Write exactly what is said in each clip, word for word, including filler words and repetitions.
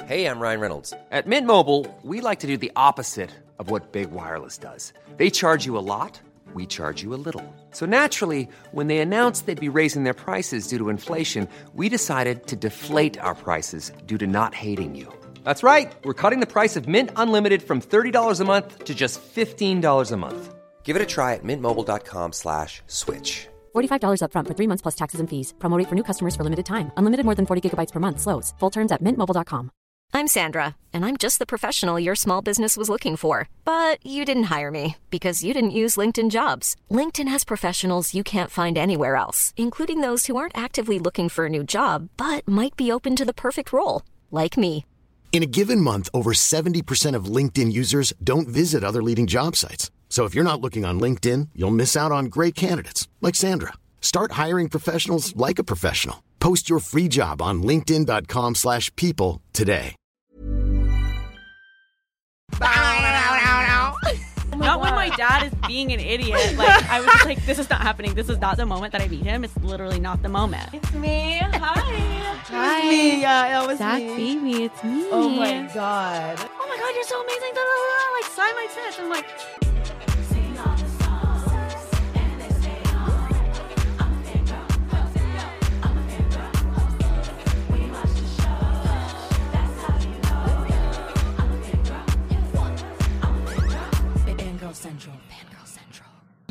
Hey, I'm Ryan Reynolds. At Mint Mobile, we like to do the opposite of what Big Wireless does. They charge you a lot, we charge you a little. So naturally, when they announced they'd be raising their prices due to inflation, we decided to deflate our prices due to not hating you. That's right. We're cutting the price of Mint Unlimited from thirty dollars a month to just fifteen dollars a month. Give it a try at mintmobile.com slash switch. forty-five dollars up front for three months plus taxes and fees. Promo rate for new customers for limited time. Unlimited more than forty gigabytes per month. Slows full terms at mint mobile dot com. I'm Sandra, and I'm just the professional your small business was looking for. But you didn't hire me because you didn't use LinkedIn Jobs. LinkedIn has professionals you can't find anywhere else, including those who aren't actively looking for a new job, but might be open to the perfect role, like me. In a given month, over seventy percent of LinkedIn users don't visit other leading job sites. So if you're not looking on LinkedIn, you'll miss out on great candidates like Sandra. Start hiring professionals like a professional. Post your free job on linkedin.com slash people today. Not when my dad is being an idiot. Like, I was just like, this is not happening. This is not the moment that I meet him. It's literally not the moment. It's me. Hi. Hi. It's me. Yeah, that was Zach me. baby, it's me. Oh my god. Oh my god, you're so amazing. Da, da, da. Like, sign my fish. I'm like... Central. Fangirl Central.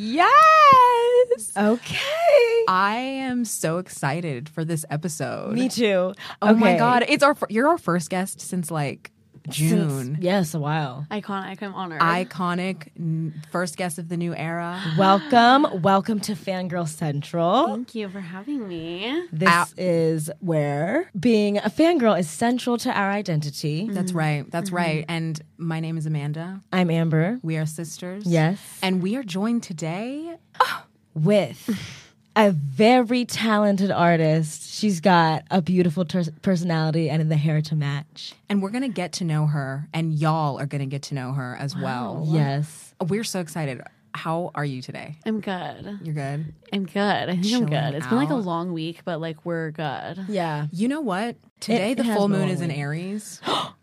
Yes. Okay. I am so excited for this episode. Me too. Oh okay. my god, it's our you're our first guest since like June. Since, yes, a while. Iconic. I'm honored. Iconic. n- First guest of the new era. Welcome. Welcome to Fangirl Central. Thank you for having me. This Ow. is where being a fangirl is central to our identity. That's right. That's Mm-hmm. right. And my name is Amanda. I'm Amber. We are sisters. Yes. And we are joined today. With a very talented artist. She's got a beautiful ter- personality and the hair to match. And we're going to get to know her. And y'all are going to get to know her as well. Yes. We're so excited. How are you today? I'm good. You're good? I'm good. I think Chilling I'm good. It's been like a out. long week, but like we're good. Yeah. You know what? Today It- the it has full been a moon long is in week. Aries.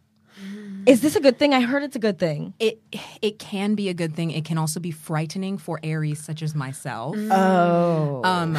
Is this a good thing? I heard it's a good thing. It it can be a good thing. It can also be frightening for Aries, such as myself. Oh. Um,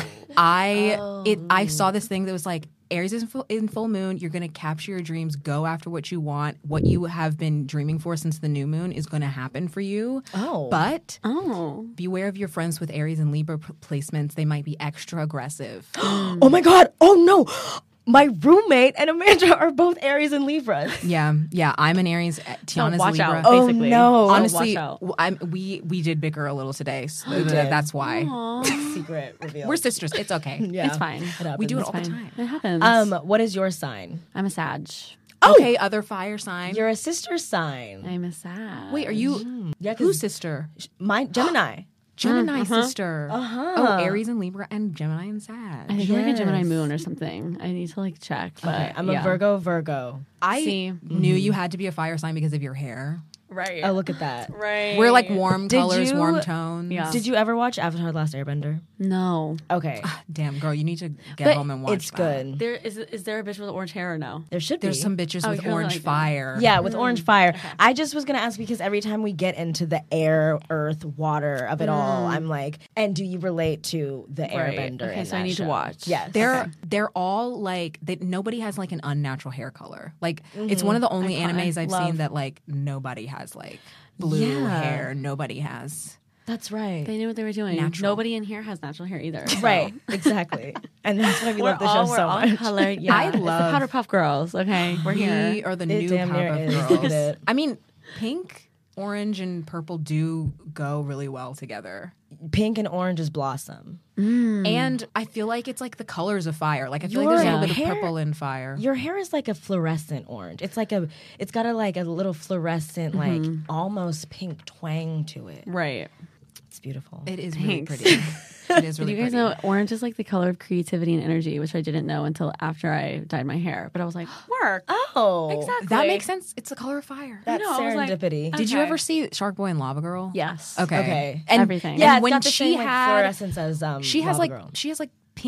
I it I saw this thing that was like Aries is in full, in full moon. You're going to capture your dreams. Go after what you want. What you have been dreaming for since the new moon is going to happen for you. Oh. But Oh. beware of your friends with Aries and Libra p- placements. They might be extra aggressive. Oh my God. Oh no. My roommate and Amanda are both Aries and Libras. yeah, yeah. I'm an Aries. uh, Tiana's watch Libra. out. Oh Basically. no. Honestly, watch out. w- I'm, we we did bicker a little today. So We th- did. that's why. Secret reveal. We're sisters. It's okay. yeah. It's fine. We do it It's all the fine. time. It happens. Um, what is your sign? I'm a Sag. Okay, other fire sign. You're a sister sign. I'm a Sag. Wait, are you Yeah, 'cause whose sister? mine Gemini. Gemini sister. Uh-huh. Oh, Aries and Libra and Gemini and Sag. I think we're like a Gemini Yes. moon or something. I need to like check. But Okay, I'm yeah. a Virgo Virgo. I See. knew you had to be a fire sign because of your hair. Right. Oh, look at that. Right. We're like warm Did colors, you- warm tones. Yeah. Did you ever watch Avatar: The Last Airbender? No. Okay. Damn, girl, you need to get But home and watch it's that. good. There is is there a bitch with orange hair or no? There should There's be. some bitches Oh, with you're orange like that. fire. Yeah, with orange fire. I just was going to ask because every time we get into the air, earth, water of it all, I'm like, and do you relate to the Right. Airbender? Okay, in so I that need to show? watch. Yes. They're Okay. they're all like they, nobody has like an unnatural hair color. Like it's one of the only Iconic. animes I've Love. seen that like nobody has like blue Yeah. hair. Nobody has. That's right. They knew what they were doing. Natural. Nobody in here has natural hair either. so. Right. Exactly. And that's why we We're love the all, show we're so all much. colored. Yeah. I It's the love- Powder Puff Girls. Okay, we're here. We are the It new damn near Powerpuff is, Girls. isn't it? I mean, pink, orange, and purple do go really well together. Pink and orange is blossom. And I feel like it's like the colors of fire. Like I feel Your like there's a little bit hair- of purple in fire. Your hair is like a fluorescent orange. It's like a, it's got a like a little fluorescent, like almost pink twang to it. Right. It's beautiful. It is really Thanks. pretty. It is Did really you guys pretty. know orange is like the color of creativity and energy, which I didn't know until after I dyed my hair. But I was like, work. Oh, Exactly. That makes sense. It's the color of fire. That's know, I was like, serendipity. Did you Okay. ever see Shark Boy and Lava Girl? Yes. Okay. Okay. And Everything. yeah, and it's when got the she same, like, had fluorescence as um. she has Lava like Girl. she has like pink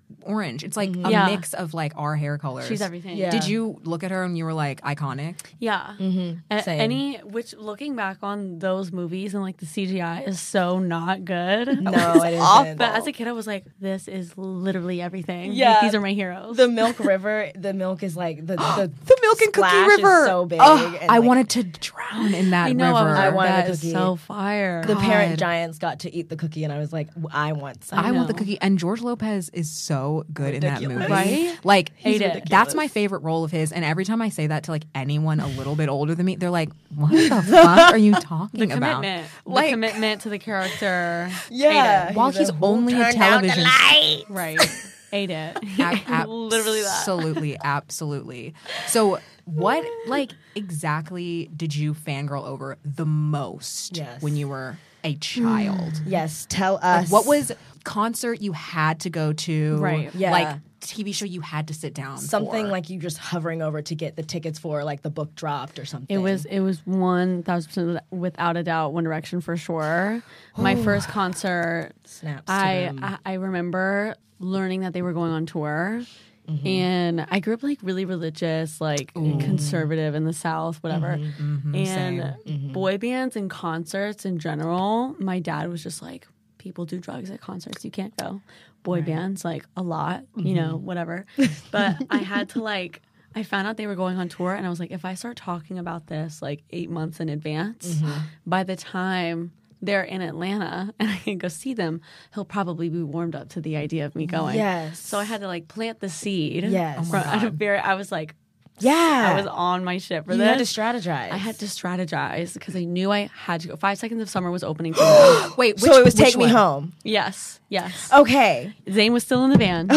orange. It's like a Yeah. mix of like our hair colors. She's everything. Yeah. Did you look at her and you were like iconic? Yeah. Mm-hmm. A- Same. any which looking back on those movies and like the C G I is so not good. No, it Off, isn't. but as a kid, I was like, "This is literally everything. Like, Yeah. these are my heroes." The Milk River, the milk is like the the, The Milk and Cookie splash is River. so big. Ugh, and, I like, wanted to drown in that I know. I, river. was I like, wanted that a is cookie. so fire. the parent God. giants got to eat the cookie, and I was like, I want some. I want the know. cookie. And George Lopez is so good in that Ridiculous. movie. Right? Like, Hate it. that's ridiculous. my favorite role of his. And every time I say that to like anyone a little bit older than me, they're like, what the fuck are you talking the about? commitment, Like- the commitment to the character. Yeah. Ate it. While He's he's a, "Who only a turned out the television light?" Right. Ate it. Ab- ab- Literally that. Absolutely, absolutely. So, what like exactly did you fangirl over the most Yes. when you were a child? Yes, tell Like, us. what was concert you had to go to? Right. Yeah. Like T V show you had to sit down something for? like you just hovering over to get the tickets for, like the book dropped or something? It was it was one thousand percent without a doubt One Direction for sure. My first concert, Snaps to I, them. I I remember learning that they were going on tour, Mm-hmm. and I grew up like really religious, like conservative in the South, whatever. Mm-hmm. And boy bands and concerts in general, my dad was just like, people do drugs at concerts, you can't go. Boy bands, like a lot, you know, Mm-hmm. whatever. But I had to like. I found out they were going on tour, and I was like, if I start talking about this like eight months in advance, Mm-hmm. by the time they're in Atlanta and I can go see them, he'll probably be warmed up to the idea of me going. Yes. So I had to like plant the seed. Yes. Oh my from- at a very, I was like, yeah. I was on my shit for you this. had to strategize. I had to strategize because I knew I had to go. Five Seconds of Summer was opening for them. Wait, So which- it was which Take Me one? Home. Yes, yes. Okay. Zayn was still in the band.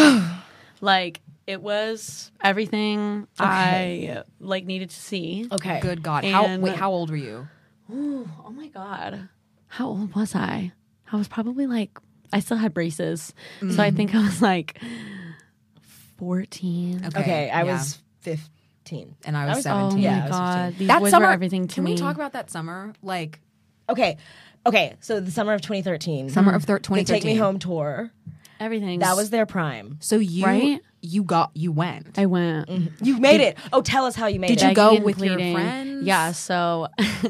Like it was everything I like needed to see. Okay. Good God. How And- wait, how old were you? Ooh, oh my God. How old was I? I was probably like, I still had braces. So I think I was like fourteen. Okay, Okay. I yeah. was fifteen. And I was Oh seventeen. my Yeah, I was God. fifteen. These That boys summer, were everything to can me. we talk about that summer? Like Okay. Okay. So the summer of twenty thirteen. summer of thir- the twenty thirteen. Take Me Home tour. everything. That was their prime. So you Right? you got you went. I went. You made it. Oh, tell us how you made Did it. you go Begging and with your pleading. friends? Yeah, so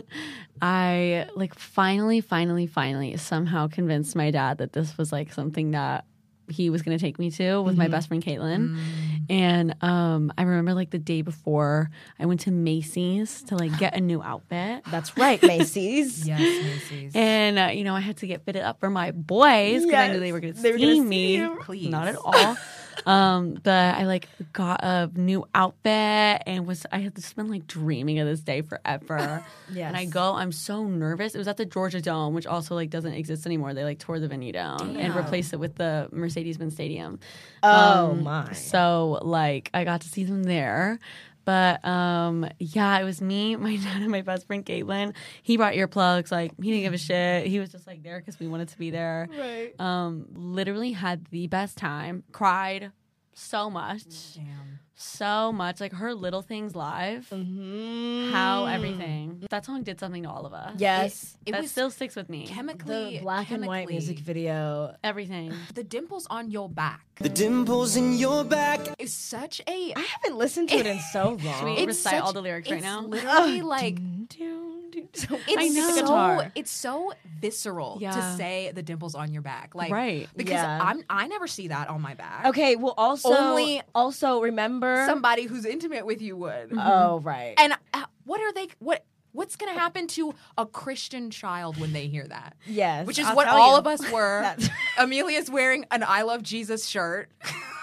I like finally, finally, finally somehow convinced my dad that this was like something that he was going to take me to with my best friend Caitlin. And um, I remember like the day before I went to Macy's to like get a new outfit. That's right, Macy's. Yes, Macy's. And uh, you know, I had to get fitted up for my boys because I knew Yes, they were going to they were see gonna see me. you. Please. Not at all. um, but I like got a new outfit and was I had just been like dreaming of this day forever. Yes. And I go, I'm so nervous. It was at the Georgia Dome, which also like doesn't exist anymore. They like tore the venue down and replaced it with the Mercedes-Benz Stadium. Oh Um, my. So like I got to see them there. But um, yeah, it was me, my dad, and my best friend Caitlin. He brought earplugs. Like he didn't give a shit. He was just like there because we wanted to be there. Right. Um, literally had the best time. Cried so much, Damn. so much. Like her Little Things live. Mm-hmm. How everything. That song did something to all of us. Yes. It that was still sticks with me. chemically The black and white chemically- music video. Everything. The dimples on your back. The dimples in your back. Is such a I haven't listened to it in so long. Should we It's recite such- all the lyrics right it's now? Literally like It's I know. so guitar. it's so visceral to Yeah. say the dimples on your back, like Right. Because Yeah. I'm I never see that on my back. Okay, well also Only- also remember somebody who's intimate with you would. Oh, right. And uh, what are they? What what's going to happen to a Christian child when they hear that? Yes. Which is I'll what tell all you. of us were. That's- Amelia's wearing an "I Love Jesus" shirt.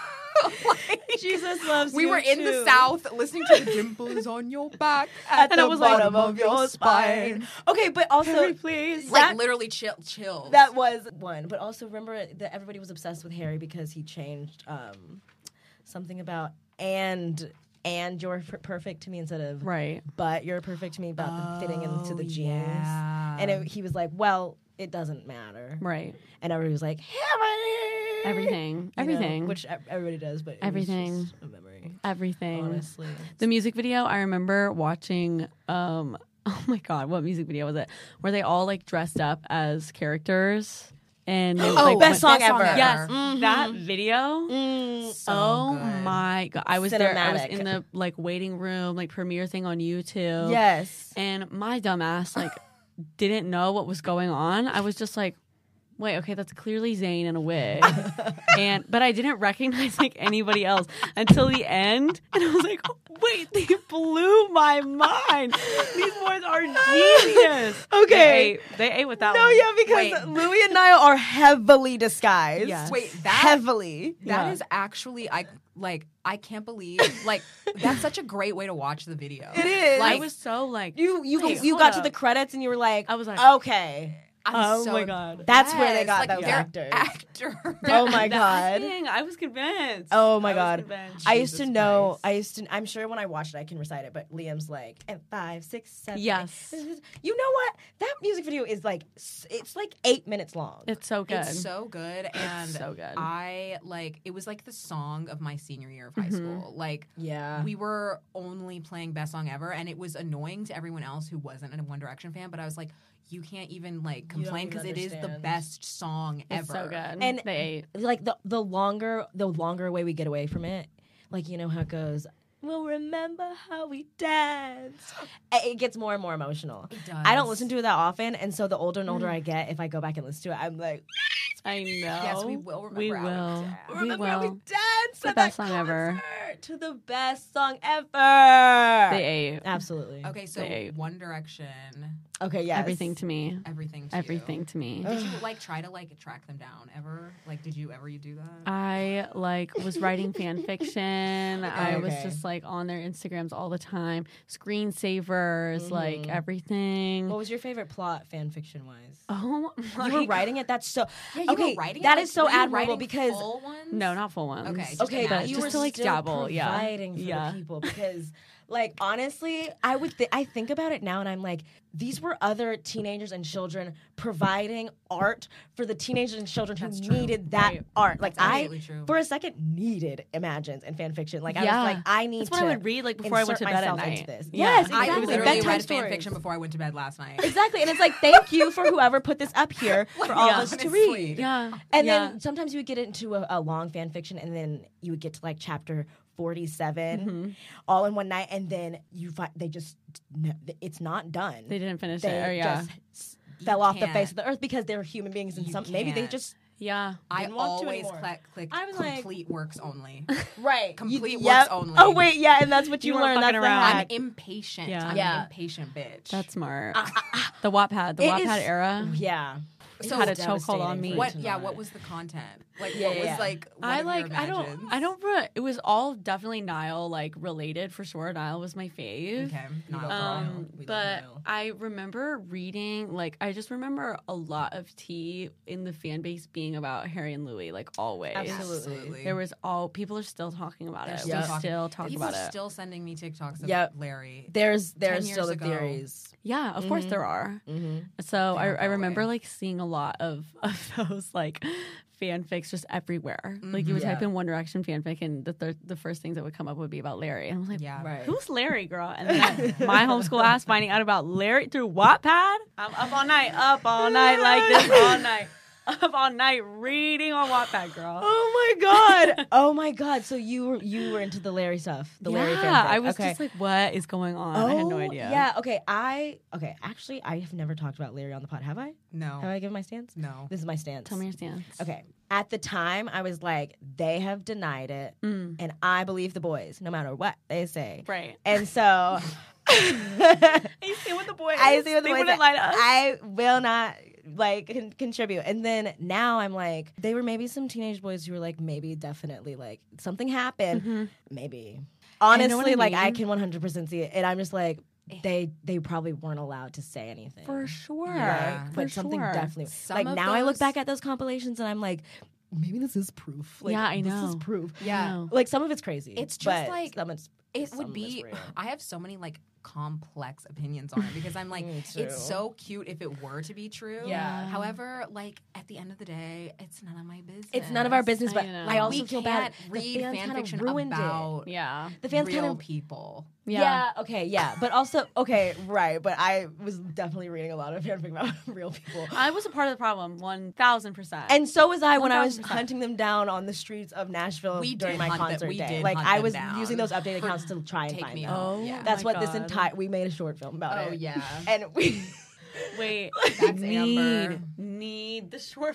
Like, Jesus loves we you were in the too. South listening to "The Dimples on Your Back" at At the the bottom bottom of your spine. Okay, but also please. Like that, literally chill, chill. that was one. But also remember that everybody was obsessed with Harry because he changed um, something about and and you're per- perfect to me instead of Right. but you're perfect to me about the fitting into the jeans. yeah. And it, he was like, well, it doesn't matter. Right. And everybody was like, Harry! Everything. You know, Everything. which e- everybody does, but it Everything. was just a memory. Everything. Honestly. The music video, I remember watching, um, oh my God, what music video was it? Where they all like dressed up as characters And it was Oh, like best what- song ever. Yes, Mhm. that video. Mm. So oh good. my god! I was there. I was Cinematic. in the like waiting room, like premiere thing on YouTube. Yes. And my dumbass like didn't know what was going on. I was just like, wait, okay, that's clearly Zayn in a wig. and but I didn't recognize like anybody else until the end. And I was like, wait, they blew my mind. These boys are genius. Okay. They ate, they ate with that No, one. yeah, because Wait. Louis and Niall are heavily disguised. Yes. Wait, that Heavily. That Yeah. is actually I like I can't believe like that's such a great way to watch the video. It is. I was so like You you wait, you hold got to up. the credits and you were like, I was like, okay. I'm oh so my god. That's where they yes, got like, those they're actors. actors. Oh my The god. acting, I was convinced. Oh my I was god. convinced. I used to Jesus know. Christ. I used to. I'm sure when I watched it, I can recite it. But Liam's like, and five, six, seven. Yes. eight. You know what? That music video is like. s- It's like eight minutes long. It's so good. It's so good and so good. I like it was like the song of my senior year of high school. Like Yeah. we were only playing Best Song Ever and it was annoying to everyone else who wasn't a One Direction fan, but I was like, you can't even like don't complain even because it is the understand. best song ever. It's so good. And- they ate. like the the longer the longer away we get away from it, like you know how it goes. We'll remember how we danced. It gets more and more emotional. It I don't does. listen to it that often, and so the older and older I get, if I go back and listen to it, I'm like, I know. Yes, we will remember We how we will. danced. We remember how we will. danced The at best that song ever. concert, to the best song ever. They ate. Absolutely. Okay, so They- One Direction, Okay. Yes. Everything to me. everything to Everything you. to me. Did you like try to like track them down ever? Like, did you ever you do that? I like was writing fan fiction. I was Okay. just like on their Instagrams all the time. Screensavers, like everything. What was your favorite plot, fan fiction wise? Oh my You were God. writing it. That's so. Yeah, you okay, were writing it? that Like, is so were you admirable writing because full ones? No, not full ones. Okay, just okay, imagine. but you just were to like still dabble. Yeah, providing for yeah. the people because, like, honestly, I would th- I think about it now and I'm like, these were other teenagers and children providing art for the teenagers and children who That's true. needed that Right. art. Like, That's I absolutely true. for a second needed Imagines and fan fiction. Like, I Yeah. was like, I need That's what to I would read, like, before I went insert to bed at myself into night. This. Yeah. Yes, I exactly. literally Bedtime read fan stories. fiction before I went to bed last night. Exactly, and it's like, thank you for whoever put this up here for all Yeah, of us to honestly. read. Yeah. And yeah. then sometimes you would get into a, a long fan fiction, and then you would get to like chapter forty-seven, Mm-hmm. all in one night, and then you find they just no, it's not done. they didn't finish They it. Or yeah. just s- fell off the can't. face of the earth because they're human beings, and You some maybe they can't. just yeah. I Didn't want to always anymore. cl- clicked I was like- complete works only. right Complete You- works yep. only. Oh wait, yeah, and that's what you, You weren't learned. That's fucking the around. I'm hack. impatient. Yeah. I'm Yeah. an impatient bitch. That's smart. the Wattpad, the It Wattpad is- era. Yeah. So had a It's chokehold on devastating me. for it what? to Yeah. not. What was the content? Like, Yeah, what yeah, was yeah. like? One I of like. Your I don't. imagines? I don't. Re- it was all definitely Niall like related for sure. Niall was my fave. Okay. Not love a Niall. Um, We love but Niall. I remember reading, like, I just remember a lot of tea in the fan base being about Harry and Louis, like, always. Absolutely. There was all, people are still talking about They're it. still We talking- still talk People about are it. still sending me TikToks of Yep. Larry. There's there's years still the ago. theories. Yeah, of course there are. Mm-hmm. So I, don't I go remember, away. like, seeing a lot of, of those, like, fanfics just everywhere. Like, you would type Yeah. in One Direction fanfic, and the thir- the first things that would come up would be about Larry. And I was like, Yeah. Right. who's Larry, girl? And then I, my homeschool ass finding out about Larry through Wattpad. I'm up all night, up all night like this, all night, up all night reading on Wattpad, girl. Oh my god! Oh my god! So you were you were into the Larry stuff, the Larry fanfic. yeah, I was okay. just like, what is going on? I had no Oh, idea. Yeah. Okay. I okay. Actually, I have never talked about Larry on the pod. Have I? No. Have I given my stance? No. This is my stance. Tell me your stance. Okay. At the time, I was like, they have denied it, and I believe the boys, no matter what they say. Mm. Right. And so, I see what the boy is. I see what the they boys wouldn't say. lie to us. I will not like con- contribute. And then now I'm like, they were maybe some teenage boys who were like, maybe, definitely, like something happened, maybe. Honestly, what I like I mean. can one hundred percent see it, and I'm just like, they they probably weren't allowed to say anything. For sure. Yeah. For but something sure. definitely Some like of now I look those- back at those compilations and I'm like, maybe this is proof. Like, Yeah, I This is know. proof. Yeah. No. Like some of it's crazy. it's just but like some it's, it some would is be. real. I have so many like complex opinions on it because I'm like, Me too. it's so cute if it were to be true. Yeah. However, like at the end of the day, it's none of my business. It's none of our business, but I know. I also we feel can't bad. read the fans fan kinda fiction ruined about it. Yeah. The fans real kind of people. Yeah. Yeah. Okay. Yeah. But also, okay. Right. But I was definitely reading a lot of fanfic about real people. I was a part of the problem, one thousand percent. And so was I when I was one thousand percent. hunting them down on the streets of Nashville We during did my hunt them- concert we day. did Like hunt I them was down. using those updated accounts to try and Take find me them. out. Oh, Yeah. That's my what this God. entire. We made a short film about Oh it. yeah. And we. Wait, That's need, Amber. need the short.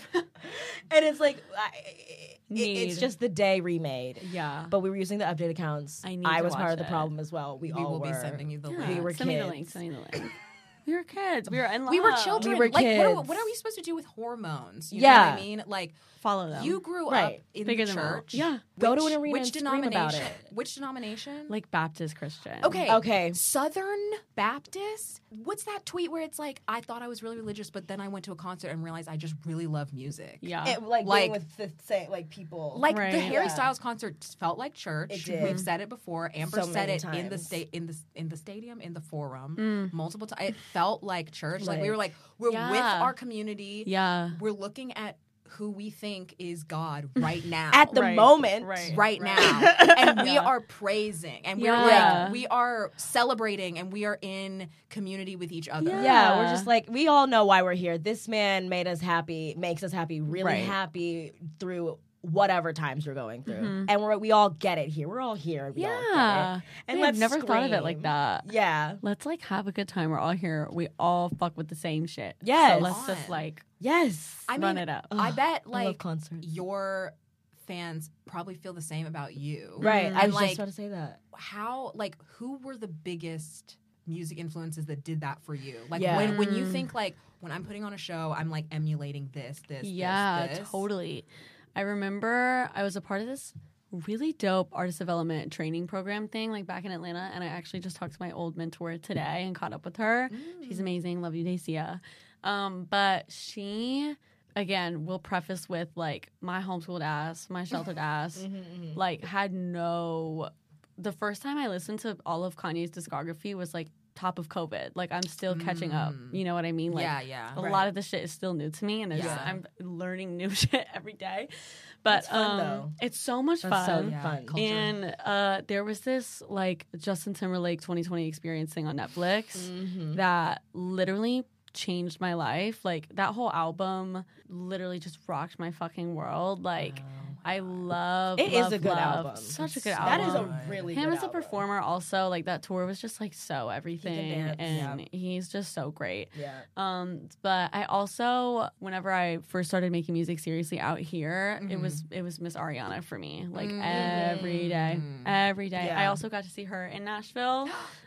And it's like, I, it, it's Need. just the day remade. Yeah. But we were using the updated accounts. I need I to was part watch of the it. problem as well. We, We all will were. be sending you the Yeah. link. We were Send me the kids. link. Send me the link. We were kids. We were in love. We were children. We were like, what are, kids. what are we supposed to do with hormones? You Yeah. know what I mean? Like, Follow them. you grew Right. up in Figure the them out. church. Yeah. Go to Which- an arena Which and scream about denomination? it. Which denomination? like Baptist Christian. Okay. Okay. Southern Baptist? What's that tweet where it's like, I thought I was really religious, but then I went to a concert and realized I just really love music? Yeah. It, like, Like- being with the same like people. Like Right. the Harry Yeah. Styles concert felt like church. It did. We've said it before. Amber So said many it in the times. state in the in the stadium in the forum Mm. multiple times. It felt like church. Like we Like- were like we're with Yeah. our community. Yeah. We're looking at who we think is God right now. at the Right. moment. Right. right now. And we Yeah. are praising and we're Yeah. like we are celebrating and we are in community with each other. Yeah. Yeah, we're just like, we all know why we're here. This man made us happy, makes us happy, really Right. happy through whatever times we're going through. Mhm. And we're we all get it here. We're all here. And we all get Yeah. it. And Yeah, I've let's never thought of it like scream. that. Yeah. Let's like have a good time. We're all here. We all fuck with the same shit. Yes. So let's just Fun. like Yes. I mean, run it up. I bet I love like concerts. your fans probably feel the same about you. Right. And I was like just about to say that. how like who were the biggest music influences that did that for you? Like Yeah. when when you think like when I'm putting on a show, I'm like emulating this, this, yeah, this, this. totally. I remember I was a part of this really dope artist development training program thing like back in Atlanta, and I actually just talked to my old mentor today and caught up with her. She's amazing. Love you, Dacia. Um, but she, again, will preface with like my homeschooled ass, my sheltered ass, like had no. The first time I listened to all of Kanye's discography was like top of COVID. Like I'm still catching up. You know what I mean? Like, Yeah, yeah. A Right. lot of the shit is still new to me, and it's, Yeah. I'm learning new shit every day. But It's fun, um, though. it's so much That's so fun. Yeah, fun. culture. And uh, there was this like Justin Timberlake twenty twenty experience thing on Netflix Mm-hmm. that literally changed my life. Like that whole album literally just rocked my fucking world. Like I love It is love, a good love. album. Such a good That album. is a really Him good as a album. performer also, like that tour was just like so everything, dance, and yeah. he's just so great. Yeah. Um, but I also, whenever I first started making music seriously out here, it was it was Miss Ariana for me, like every day, every day. I Yeah. also got to see her in Nashville.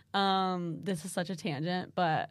Um, this is such a tangent, but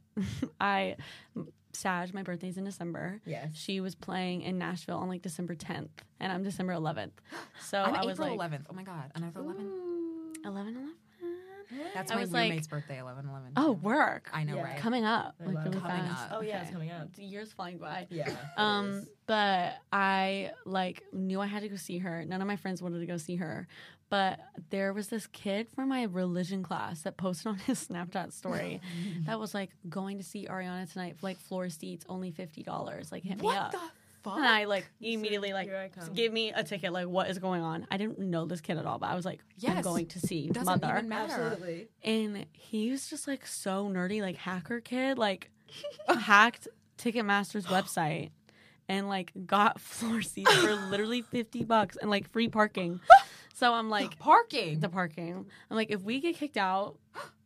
I. Sag, my birthday's in December. Yes. She was playing in Nashville on like December tenth, and I'm December eleventh. So I'm I was April like, eleventh. Oh my god, another eleven. eleven eleven. That's I my was like- roommate's birthday, eleven eleven. Oh, work. I know, Yeah. right? Coming up. Like love really it. Coming fast. up. Oh yeah, it's Okay. coming up. The year's flying by. Yeah. it Um, is. but I like knew I had to go see her. None of my friends wanted to go see her, but there was this kid from my religion class that posted on his Snapchat story that was like going to see Ariana tonight for like floor seats, only fifty dollars. Like hit me What up. the fuck? And I like immediately like Here I come. give me a ticket. Like what is going on? I didn't know this kid at all, but I was like, I'm Yes. going to see Doesn't Mother. even matter. Absolutely. And he was just like so nerdy, like hacker kid, like hacked Ticketmaster's website and like got floor seats for literally fifty bucks and like free parking. So I'm like, Parking. the parking. I'm like, if we get kicked out,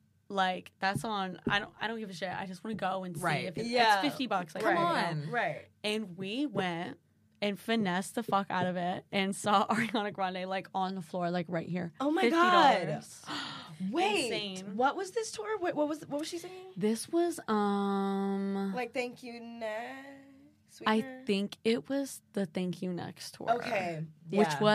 like that's on. I don't. I don't give a shit. I just want to go and see Right. if it's, Yeah. it's fifty bucks. Like, Come you know. on. Right. And we went and finessed the fuck out of it and saw Ariana Grande like on the floor, like right here. Oh my fifty dollars. Wait. Insane. What was this tour? What, what was what was she singing? This was um. Like thank you next. I think it was the Thank You Next tour. Okay. Which Yeah. was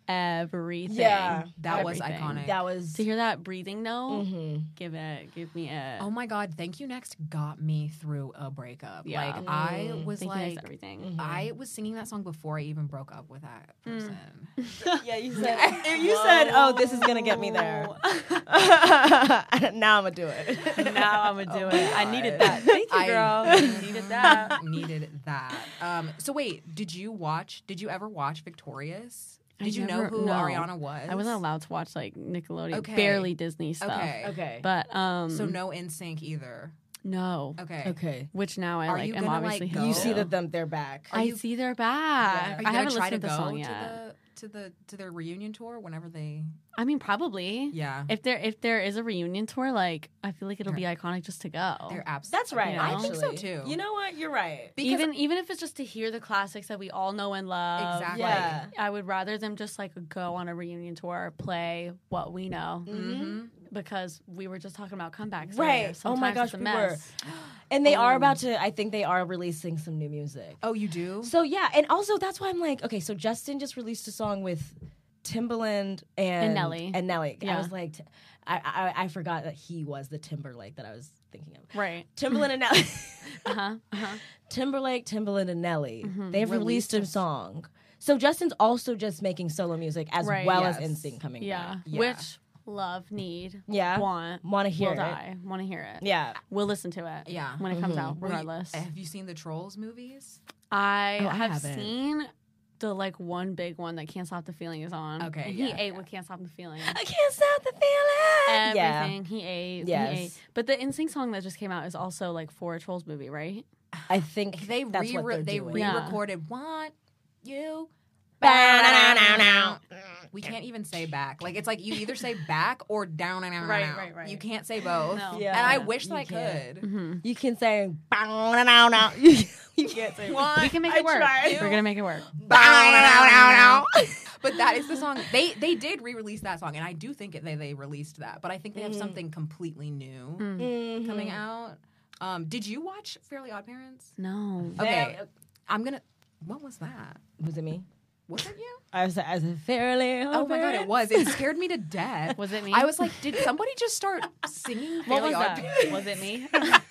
everything. Yeah. That was Everything. iconic. That was To hear that breathing note, mm-hmm. give it, give me it. Oh my God, Thank You Next got me through a breakup. Yeah. Like I was Thank You Next, like, everything. I was singing that song before I even broke up with that person. yeah. You said you said, "Oh, this is gonna get me there." Now I'm gonna do it. Now I'm gonna do it. I needed that. Thank you, I- girl. I needed that. Needed that. Um, so wait, did you watch? Did you ever watch Victorious? I Did you never- know who no. Ariana was? I wasn't allowed to watch like Nickelodeon, Okay. barely Disney stuff. Okay. Okay. But um, So no N Sync either. no. Okay. Okay. Which now I Are like you am gonna, obviously like, hip go? You to. see that them they're back. I you- see they're back. Are you I gonna haven't try listened to to the go song to yet. the to the to their reunion tour whenever they? I mean, probably. Yeah. If there if there is a reunion tour, like I feel like it'll be iconic just to go. They're absolutely. That's right. You know? I think so actually. too. You know what? You're right. Because even even if it's just to hear the classics that we all know and love. Exactly. like, Yeah. I would rather them just like go on a reunion tour, play what we know. Mhm. Because we were just talking about comebacks. Right. earlier. Oh my Sometimes gosh, it's a we mess. And they are about to. I think they are releasing some new music. Oh, you do? So yeah, and also that's why I'm like, okay, so Justin just released a song with Timbaland and, And Nelly. And Nelly. I Yeah. was like, t- I, I I forgot that he was the Timberlake that I was thinking of. Right. Timbaland and Nelly. Uh-huh. Uh-huh. Timberlake, Timbaland, and Nelly. They've Released released a song. So Justin's also just making solo music as Right. well Yes. as N Sync coming Yeah. back. Yeah. Which love, need, Yeah. want, Want to hear will it. die, want to hear it. Yeah. We'll listen to it. Yeah. When it comes out, Well, you- regardless. have you seen the Trolls movies? I Oh, I have haven't. seen the like one big one that Can't Stop the Feeling is on. Okay, And he yeah, ate yeah. with Can't Stop the Feeling. I can't stop the feeling. Everything he ate. Yes. He ate. But the N Sync song that just came out is also like for a Trolls movie, right? Yeah. I think They that's re what they're they doing. Yeah. re-recorded "Want You." Ba-na-na-na-na. We can't even say back. Like it's like you either say back or down and out. Right, right, right. You can't say both. No. Yeah. And I Yeah. wish that You I can't. could. You can say "Ba-na-na-na-na." You you can't say Want We can make I it work. tried. We're gonna make it work. "Ba-na-na-na-na." But that is the song. They they did re-release that song, and I do think it, they they released that. But I think they have something completely new Mm-hmm. coming out. Um, did you watch Fairly Odd Parents? No. Okay, I'm gonna. What was that? Was it me? Was it you? I was I was fairly. Oh my god, it was. It scared me to death. Was it me? I was like, did somebody just start singing What Fairly was Odd that? Parents? Was it me?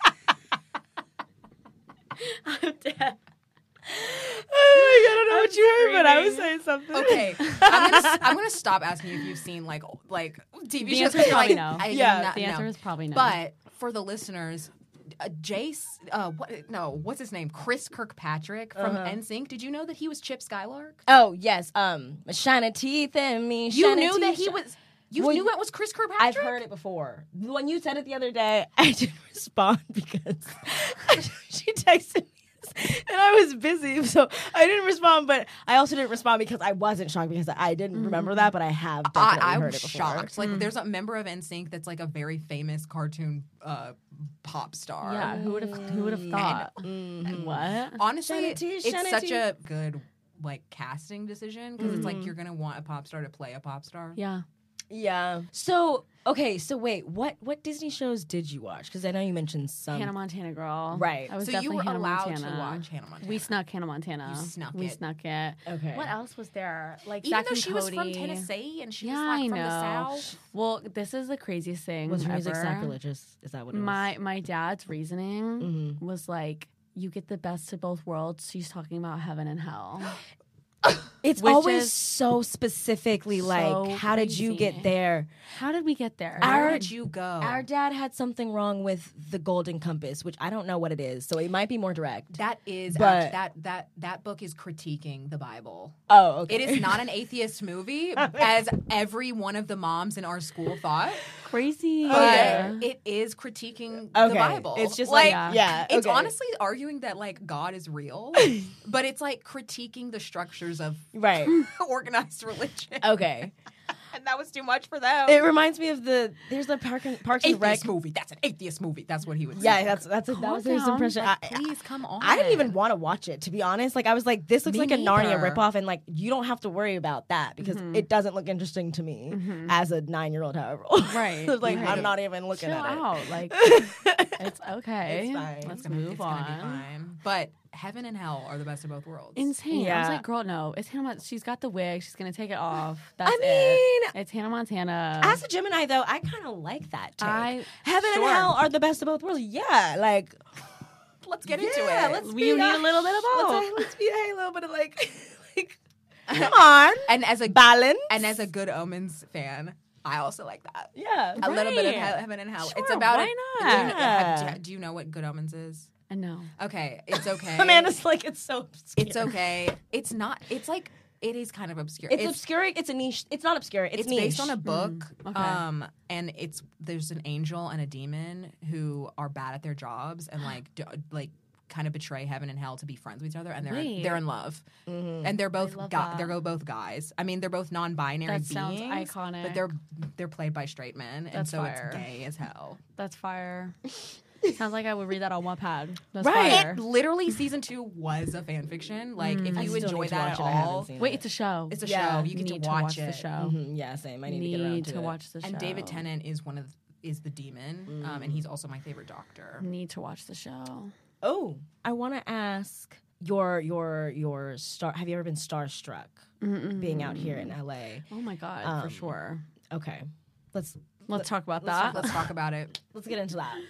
I'm dead. Oh my god, I don't know I'm what you heard, but I was screaming. saying something. Okay, I'm gonna, I'm gonna stop asking you if you've seen like like T V The shows. answer is probably like, no. I do Yeah, not The answer know. is probably no. But for the listeners, uh, Jace, uh, what? No, what's his name? Chris Kirkpatrick from Uh-huh. N Sync. Did you know that he was Chip Skylark? Oh yes, um, shiny teeth and me. You shiny knew that teeth, he shi- was. You Well, knew that was Chris Kirkpatrick. I've heard it before. When you said it the other day, I didn't respond because she texted me. And I was busy, so I didn't respond. But I also didn't respond because I wasn't shocked because I didn't remember that. But I have I, definitely I heard was it before. shocked. Like, there's a member of N Sync that's like a very famous cartoon uh, pop star. yeah, who would have who would have thought? What? Honestly, Shiny teeth, it's shiny such teeth. a good like casting decision because it's like you're gonna want a pop star to play a pop star. Yeah. Yeah. So okay. So wait, what what Disney shows did you watch? Because I know you mentioned some. Hannah Montana girl. Right. I was So you definitely were Hannah allowed Montana. to watch Hannah Montana. We snuck Hannah Montana. You snuck we it. snuck it. Okay. What else was there? Like Even Zack though and she was from Cody. Tennessee and she's Yeah, like I from know. the South. Well, this is the craziest thing. Was her music ever. sacrilegious? Is that what it was? My my dad's reasoning Mhm. was like, you get the best of both worlds. She's talking about heaven and hell. It's Which always is so specifically like, so how did you crazy. get there? How did we get there? Where Our- did you go? Our dad had something wrong with the Golden Compass, which I don't know what it is, so it might be more direct. that is But- act- that that that book is critiquing the Bible. Oh, okay. It is not an atheist movie, as every one of the moms in our school thought. Crazy. But Yeah. it is critiquing Okay. the Bible. It's just like, like, yeah, it's okay. honestly arguing that like God is real, but it's like critiquing the structures of right. organized religion. Okay. And that was too much for them. It reminds me of the there's the Park and, Parks and Rec atheist movie. That's an atheist movie. That's what he would say. Yeah, that's that's a, that Calm was his down. impression. Like, I, please come on. I didn't even want to watch it, to be honest. Like I was like, this looks Me like a Narnia neither. ripoff, and like you don't have to worry about that because it doesn't look interesting to me as a nine year old. However, Right, like right. I'm not even looking Chill at it. out. Like It's okay. It's fine. Let's It's gonna, move it's on. gonna be fine. But heaven and hell are the best of both worlds. Insane. I Yeah. was like, girl, no. It's Hannah. Mon- She's got the wig. She's gonna take it off. That's I it. mean, It's Hannah Montana. as a Gemini, though, I kind of like that take. I- Heaven sure. and hell are the best of both worlds. Yeah, like Let's get yeah, into it. Let's You be need a little bit of both. Let's, let's be a little bit of like, like come on, and as a balance. and as a Good Omens fan, I also like that. yeah, A little bit of Right. he- heaven and hell. it's Sure, about why it. not? Do you, know, Yeah. have- do you know what Good Omens is? I know. Okay, it's okay. Amanda's like it's so obscure. It's okay. It's not. It's like it is kind of obscure. It's, obscure. It's a niche. It's not obscure. It's, It's niche. based on a book, okay. um, and it's there's an angel and a demon who are bad at their jobs and like do, like kind of betray heaven and hell to be friends with each other, and they're Wait. they're in love, and they're both love gu- that. they're both guys. I mean, they're both non-binary That beings, sounds but iconic. they're they're played by straight men, and That's so fire. it's gay as hell. That's fire. Sounds like I would read that on Wattpad. That's Right. fire. It literally season two was a fan fiction. Like if I you still enjoy need to that watch at it. I haven't all, seen Wait, it. it's a show. it's a Yeah. show. You get need to watch, the it. show. Mhm, yeah, same. I need, to get around Need to, to it. watch the show. And David Tennant is one of is the demon, um, and he's also my favorite doctor. Need to watch the show. Oh, I want to ask your your your star. Have you ever been starstruck being out here in L A? Oh my god, Um, for sure. Okay, let's Let's talk about let's that. Let's talk about it. let's get into that.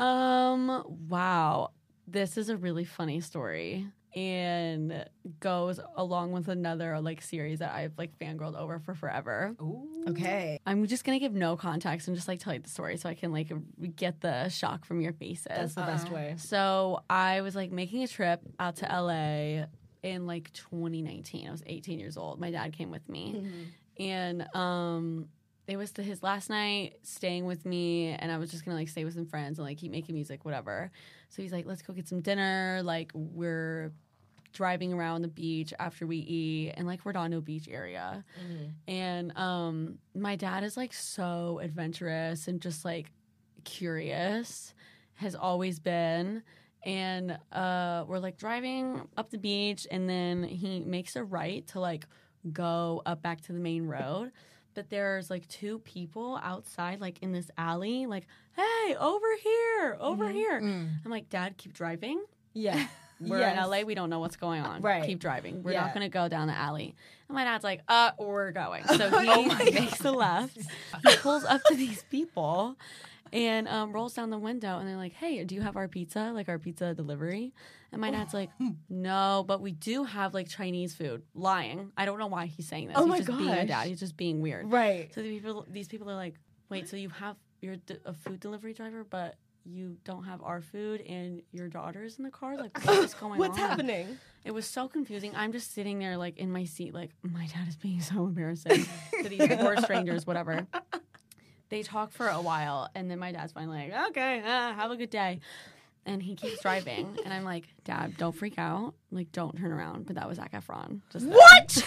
Um, wow. This is a really funny story and goes along with another like series that I've like fangirled over for forever. Okay, I'm just gonna give no context and just like tell you the story so I can like get the shock from your faces. that's the best way. So I was like making a trip out to L A in like twenty nineteen. I was eighteen years old. My dad came with me, and um, it was to his last night staying with me, and I was just gonna like stay with some friends and like keep making music, whatever. So he's like, "Let's go get some dinner." Like we're driving around the beach after we eat, and like Redondo Beach area, and um, my dad is like so adventurous and just like curious, has always been. And uh, we're like driving up the beach, and then he makes a right to like go up back to the main road. But there's like two people outside, like in this alley, like, hey, over here, over here. I'm like, Dad, keep driving. Yeah, We're Yes. in L A. We don't know what's going on. Right. Keep driving. We're Yeah. not going to go down the alley. And my dad's like, uh, we're going. So he makes a left. He pulls up to these people and um, rolls down the window. And they're like, hey, do you have our pizza? Like our pizza delivery? And my dad's like, no, but we do have like Chinese food. Lying. I don't know why he's saying this. Oh he's my just being a gosh. dad. He's just being weird. Right. So the people, these people are like, wait, so you have, you're d- a food delivery driver, but you don't have our food and your daughter's in the car? Like, what is going What's on? happening? It was so confusing. I'm just sitting there, like, in my seat, like, my dad is being so embarrassing to these poor strangers, whatever. They talk for a while, and then my dad's finally like, okay, uh, have a good day. And he keeps driving, and I'm like, Dad, don't freak out. Like, don't turn around. But that was Zac Efron. Just What?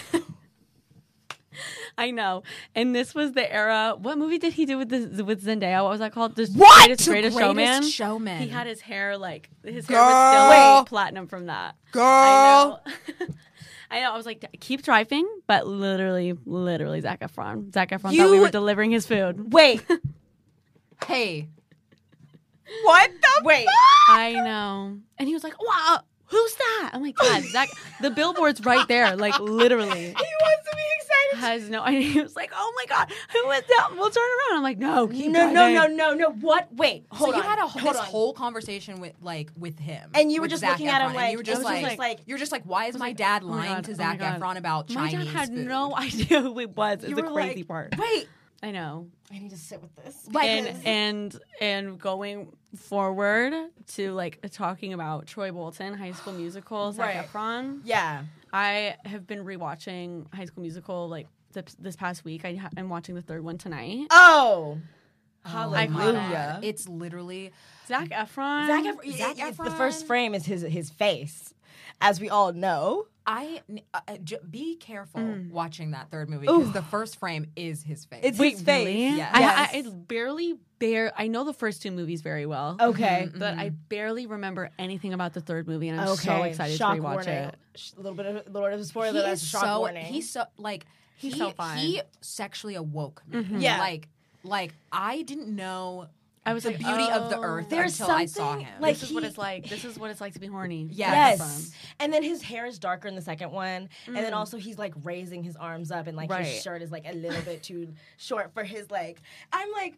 I know. And this was the era. What movie did he do with the, with Zendaya? What was that called? The What? Greatest, The Greatest, Greatest Showman. Showman. He had his hair like his hair was still like platinum from that. Girl. I know. I know. I was like, keep driving, but literally, literally, Zac Efron. Zac Efron thought we You- were delivering his food. Wait. Hey, What the Wait. I know. And he was like, wow. Who's that? I'm like, God, Zach, the billboard's right there, like literally. He wants to be excited. Has no idea. He was like, oh my God, who is that? We'll turn around. I'm like, no, keep No, no, driving. no, no, no. What? Wait. Hold so you on. had a hold this on. whole conversation with like with him, And you were with just Zac looking at him Efron, and like- you were I just was like, just like- you're just like, why is my dad Oh my lying God, to oh Zac my God. Efron about My Chinese dad had food? no idea who it was. It's You the were crazy like, part. Wait. I know. I need to sit with this. and and and going forward to like talking about Troy Bolton, High School Musical, Zac Right. Efron. Yeah. I have been rewatching High School Musical like th- this past week. I ha- I'm watching the third one tonight. Oh. Oh my Hallelujah. God. It's literally Zac Efron. Zac Efron. Zac The Efron. first frame is his his face, as we all know. I uh, uh, j- be careful Mm. watching that third movie because the first frame is his face. It's Wait, his face. really? Yes. I, Yes. I, I barely bear. I know the first two movies very well. Okay. But I barely remember anything about the third movie, and I'm Okay. so excited shock to rewatch warning. it. Sh- A little bit of a little bit of a spoiler. he That's is a shock so warning. he's so like He's he, so fine. he sexually awoke me. Yeah. like like I didn't know I was the like, beauty of the oh, earth There's until I saw something, him. like, This is what he- it's like. This is what it's like to be horny. Yes. Yes. And then his hair is darker in the second one. And then also he's like raising his arms up and like Right. his shirt is like a little bit too short for his like I'm like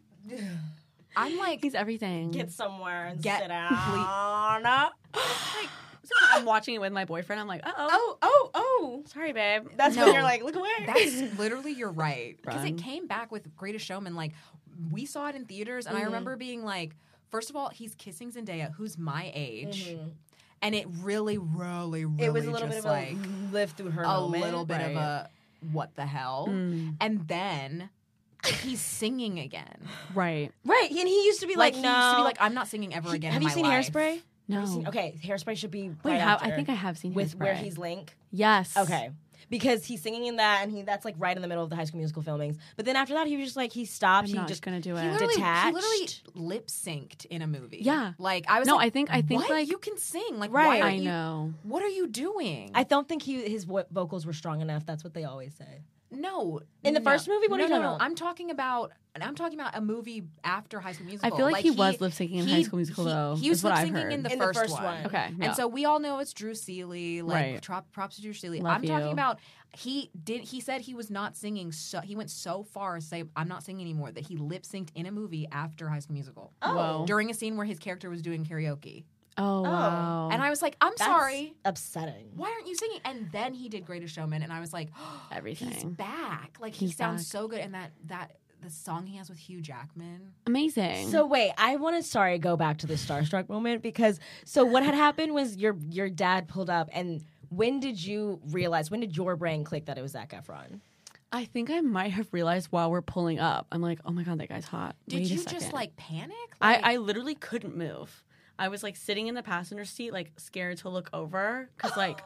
I'm like, He's everything. get somewhere and Get- sit down. like, so I'm watching it with my boyfriend. I'm like, uh oh. Oh, oh, oh. Sorry, babe. That's No. when you're like, look away. that's literally, you're right. Because Run. it came back with Greatest Showman. Like, we saw it in theaters, and I remember being like, first of all, he's kissing Zendaya, who's my age. And it really, really, really it was a little just bit of like a live through her a moment. little bit of right? a what the hell. And then he's singing again. Right. Right. And he used to be Like, like, he no. used to be like, I'm not singing ever He- again have in you my seen life. Hairspray? No. Have you seen- okay, Hairspray should be Wait, right how, after I think I have seen with where Hairspray. he's Link. Yes. Okay. Because he's singing in that, and he that's like right in the middle of the High School Musical filmings. But then after that, he was just like he stopped. I'm he not just gonna do He it. literally, detached. he literally lip synced in a movie. Yeah. Like I was No, like, I think- I think, what? like- you can sing. Like Right. why are I you, know. What are you doing? I don't think he his vo- vocals were strong enough. That's what they always say. no. In the no. first movie? What are no, you no, talking no. about? I'm talking about I'm talking about a movie after High School Musical. I feel like he was lip syncing in High School Musical, he, though, He was is what lip I've syncing heard. in the In the first, first one. one. Okay, yeah. And so we all know it's Drew Seeley. Like Right. trop- props to Drew Seeley. Love I'm talking you. about he did he said he was not singing so he went so far as to say I'm not singing anymore that he lip synced in a movie after High School Musical. Whoa. During a scene where his character was doing karaoke. Oh, wow. And I was like, I'm That's sorry. upsetting. Why aren't you singing? And then he did Greatest Showman, and I was like, Everything. He's back. Like he He's sounds back. so good. And that that the song he has with Hugh Jackman. Amazing. So wait, I want to sorry go back to the starstruck moment because so what had happened was your your dad pulled up, and when did you realize? When did your brain click that it was Zac Efron? I think I might have realized while we're pulling up. I'm like, oh my God, that guy's hot. Did Wait a you second. just like panic? I, Like, I literally couldn't move. I was like sitting in the passenger seat, like scared to look over because like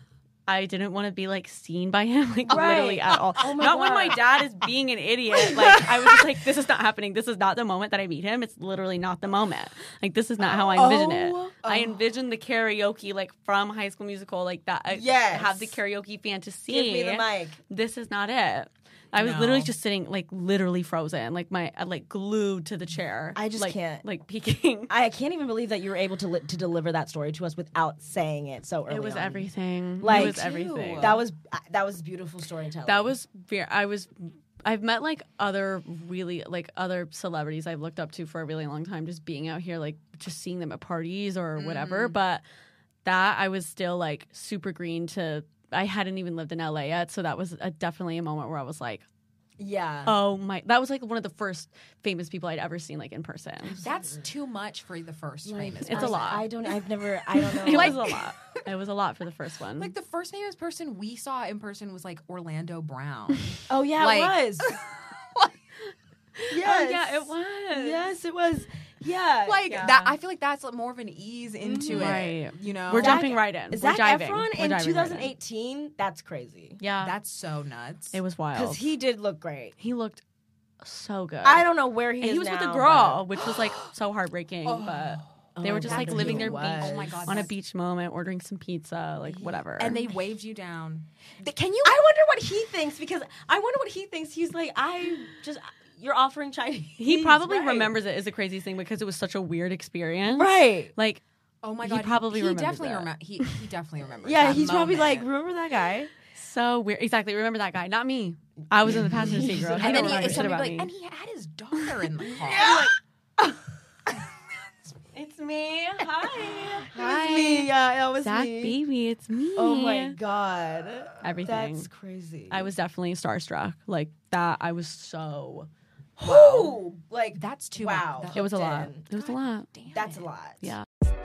I didn't want to be like seen by him, like Right. literally at all. Oh my Not when my God. dad is being an idiot. Like I was just like, this is not happening. This is not the moment that I meet him. It's literally not the moment. Like this is not how I envision Oh. it. I envision the karaoke like from High School Musical, like that. I Yes. have the karaoke fantasy. Give me the mic. This is not it. I was No. literally just sitting, like, literally frozen, like my, uh, like glued to the chair. I just like, can't. like peeking. I can't even believe that you were able to li- to deliver that story to us without saying it so early. It was on. everything. Like, it was everything. That was that was beautiful storytelling. That was very. I was. I've met like other really like other celebrities I've looked up to for a really long time. Just being out here, like just seeing them at parties or whatever. But that I was still like super green to. I hadn't even lived in L A yet, so that was a, definitely a moment where I was like, yeah. "Oh my!" That was like one of the first famous people I'd ever seen like in person. that's too much for the first famous. It's a person. lot. I don't. I've never. I don't know. It Like- was a lot. It was a lot for the first one. Like the first famous person we saw in person was like Orlando Brown. Oh yeah, Like- it was. Yes. Oh, yeah, it was. Yes, it was. Yeah. like Yeah. that, I feel like that's more of an ease into Right. it. You know, We're Zac- jumping right in. We're Zac diving. Efron We're in diving right in. twenty eighteen. That's crazy. Yeah, that's so nuts. it was wild. Because he did look great. He looked so good. I don't know where he And is he was with now, a girl, which was like so heartbreaking, but they Oh, were just God, like he living their was. beach Oh my God, on a that's- beach moment, ordering some pizza, like whatever. and they waved you down. Th- Can you? I wonder what he thinks because I wonder what he thinks. He's like, I just you're offering Chinese. he probably right. remembers it as the craziest thing because it was such a weird experience, Right. Like, Oh my He God, probably he, he remembers definitely that. remember. He he definitely remembers. Yeah, that he's probably like, moment. remember that guy? so weird. Exactly. Remember that guy? Not me. I was in the passenger seat, girl. He And then don't he, remember shit somebody about like, me. and he had his daughter in the car. It's me. Hi. Hi. Me. Yeah, that was Zach, me. baby, it's me. Oh my God. Everything. That's crazy. I was definitely starstruck. Like that. I was so. Who? Like That's too wow. much. It was a hooked lot. in. It was a lot. Damn That's it. a lot. Yeah.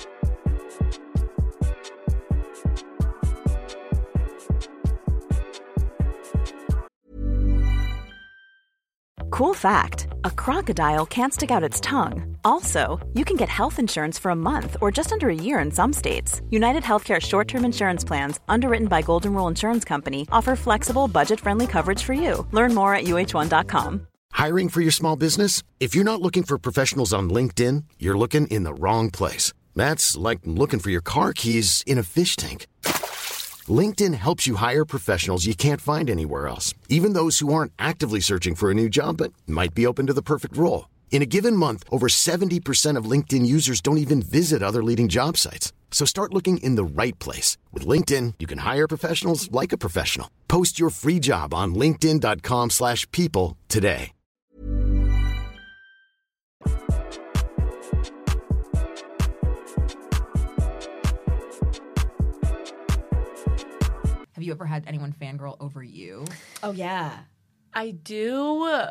Cool fact, a crocodile can't stick out its tongue. Also, you can get health insurance for a month or just under a year in some states. United Healthcare short-term insurance plans, underwritten by Golden Rule Insurance Company, offer flexible, budget-friendly coverage for you. Learn more at U H one dot com. Hiring for your small business? If you're not looking for professionals on LinkedIn, you're looking in the wrong place. That's like looking for your car keys in a fish tank. LinkedIn helps you hire professionals you can't find anywhere else, even those who aren't actively searching for a new job but might be open to the perfect role. In a given month, over seventy percent of LinkedIn users don't even visit other leading job sites. So start looking in the right place. With LinkedIn, you can hire professionals like a professional. Post your free job on linkedin.com slash people today. Have you ever had anyone fangirl over you? Oh, yeah. I do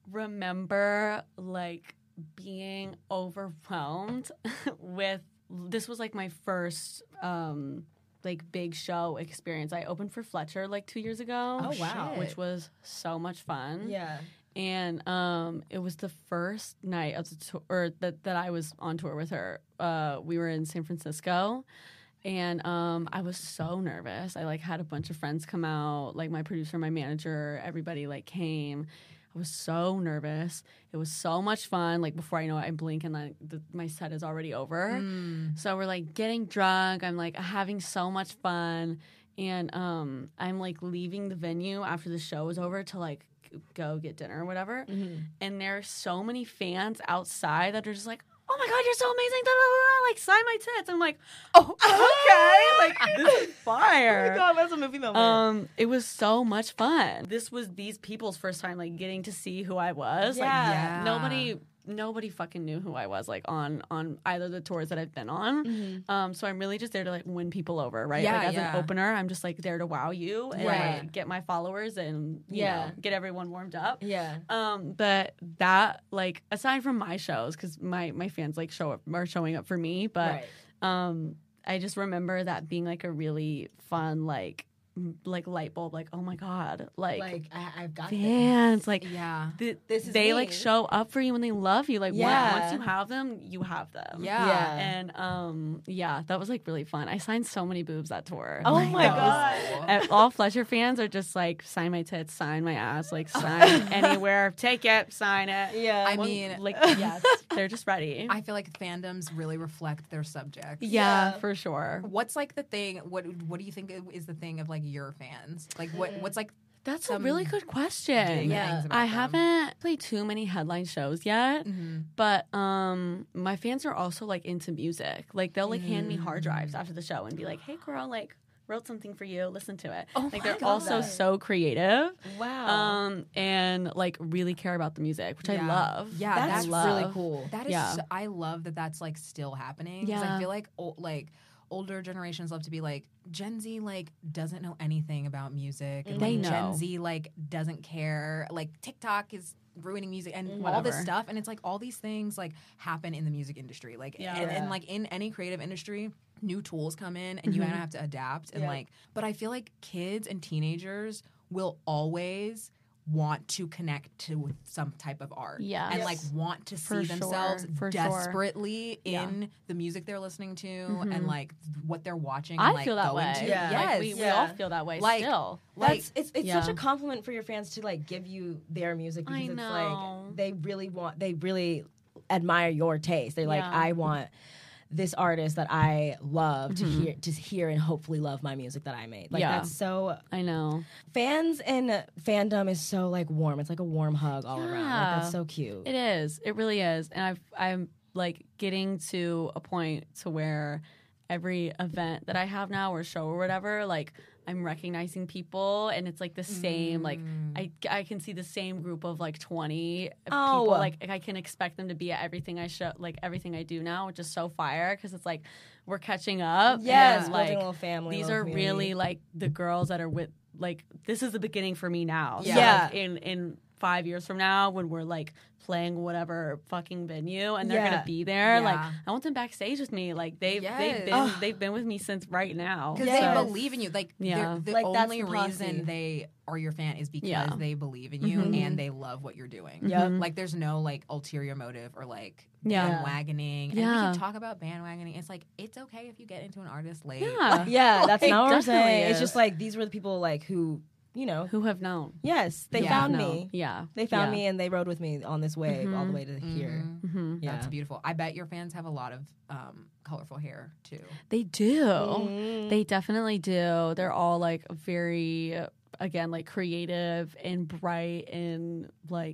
remember like being overwhelmed with this was like my first um like big show experience. I opened for Fletcher like two years ago. Oh, wow. Which was so much fun. Yeah. And um it was the first night of the tour or that, that I was on tour with her. Uh we were in San Francisco. And um, I was so nervous. I like had a bunch of friends come out, like my producer, my manager, everybody like came. I was so nervous. It was so much fun. Like before I know it, I blink and like the, my set is already over. Mm. So we're like getting drunk. I'm like having so much fun, and um, I'm like leaving the venue after the show is over to like go get dinner or whatever. Mm-hmm. And there's so many fans outside that are just like, oh my God, you're so amazing, da, da, da, like, sign my tits. I'm like, oh, okay, like, this is fire. Oh my God, that's a movie moment. Um, it was so much fun. This was these people's first time, like, getting to see who I was. Yeah. Like, Yeah. nobody... Nobody fucking knew who I was, like, on on either of the tours that I've been on. Mm-hmm. Um, so I'm really just there to, like, win people over, right? Yeah, like, as yeah. an opener, I'm just, like, there to wow you and, Right. like, get my followers and, you Yeah. know, get everyone warmed up. Yeah. Um, but that, like, aside from my shows, because my, my fans, like, show up are showing up for me, but Right. um, I just remember that being, like, a really fun, like, m- like, light bulb, like, oh, my God. Like, Like, I, I've got fans, this. like, Yeah. th- This is they me. like show up for you and they love you. Like Yeah. once, once you have them, you have them. Yeah. Yeah. And um, yeah, that was like really fun. I signed so many boobs that tour. Oh Like, my that was- God. and all Fletcher fans are just like, sign my tits, sign my ass, like sign anywhere, take it, sign it. Yeah. I One- mean- like yeah, they're just ready. I feel like fandoms really reflect their subjects. yeah, Yeah. for sure. What's like the thing? What What do you think is the thing of like your fans? Like what What's like That's some a really good question. big Yeah. things about I them? haven't played too many headline shows yet, Mm-hmm. but um, my fans are also like into music. Like they'll like hand me hard drives after the show and be like, "Hey, girl, like wrote something for you. Listen to it." Oh like my they're God. also so creative, Wow. um, and like really care about the music, which I Yeah. love. Yeah, I that's love. really cool. That is, Yeah. so- I love that that's like still happening. Because I Yeah. feel like o- like older generations love to be like Gen Z like doesn't know anything about music. And, They like, know. Gen Z like doesn't care. Like TikTok is ruining music and all Whatever. this stuff. And it's like all these things like happen in the music industry. Like Yeah. and, and Yeah. like in any creative industry, new tools come in and you Mm-hmm. kind of have to adapt. And Yeah. like, but I feel like kids and teenagers will always want to connect to some type of art. Yes. And like want to For see sure, themselves for sure. desperately Yeah. in the music they're listening to and like what they're watching. I and, like, feel that going way. To. Yeah. Yes. Like, we, we Yeah. all feel that way Like- still. like That's it's it's yeah. such a compliment for your fans to like give you their music because I it's know. like they really want they really admire your taste. They're like, Yeah. I want this artist that I love to Mm-hmm. hear to hear and hopefully love my music that I made. Like Yeah. that's so I know. fans and fandom is so like warm. It's like a warm hug all around. Like, Yeah. that's so cute. It is. It really is. And I've I'm like getting to a point to where every event that I have now or show or whatever, like I'm recognizing people and it's like the same like I, I can see the same group of like twenty Oh. people like I can expect them to be at everything I show like everything I do now, which is so fire because it's like we're catching up. Yes, and, building like a little family, these little are community. really like the girls that are with like this is the beginning for me now. So, Yeah. like, in in five years from now when we're like playing whatever fucking venue and they're Yeah. gonna be there, like Yeah. I want them backstage with me. Like they've Yes. they've been Ugh. they've been with me since right now. Because Yes. they believe in you. Like, Yeah. they're- the Like, that's only the posse. reason they are your fan is because Yeah. they believe in you Mhm. and they love what you're doing. Yep. Like, there's no, like, ulterior motive or, like, Yeah. bandwagoning. And we Yeah. can talk about bandwagoning. It's like, it's okay if you get into an artist late. Yeah. Yeah, that's It not what I'm definitely saying. It's is. just like these were the people like who, you know, Who have known? yes, they Yeah. found No. me. Yeah. They found Yeah. me and they rode with me on this wave all the way to here. Mhm. Yeah. That's beautiful. I bet your fans have a lot of um, colorful hair, too. They do. Mm-hmm. They definitely do. They're all like very, again, like creative and bright and like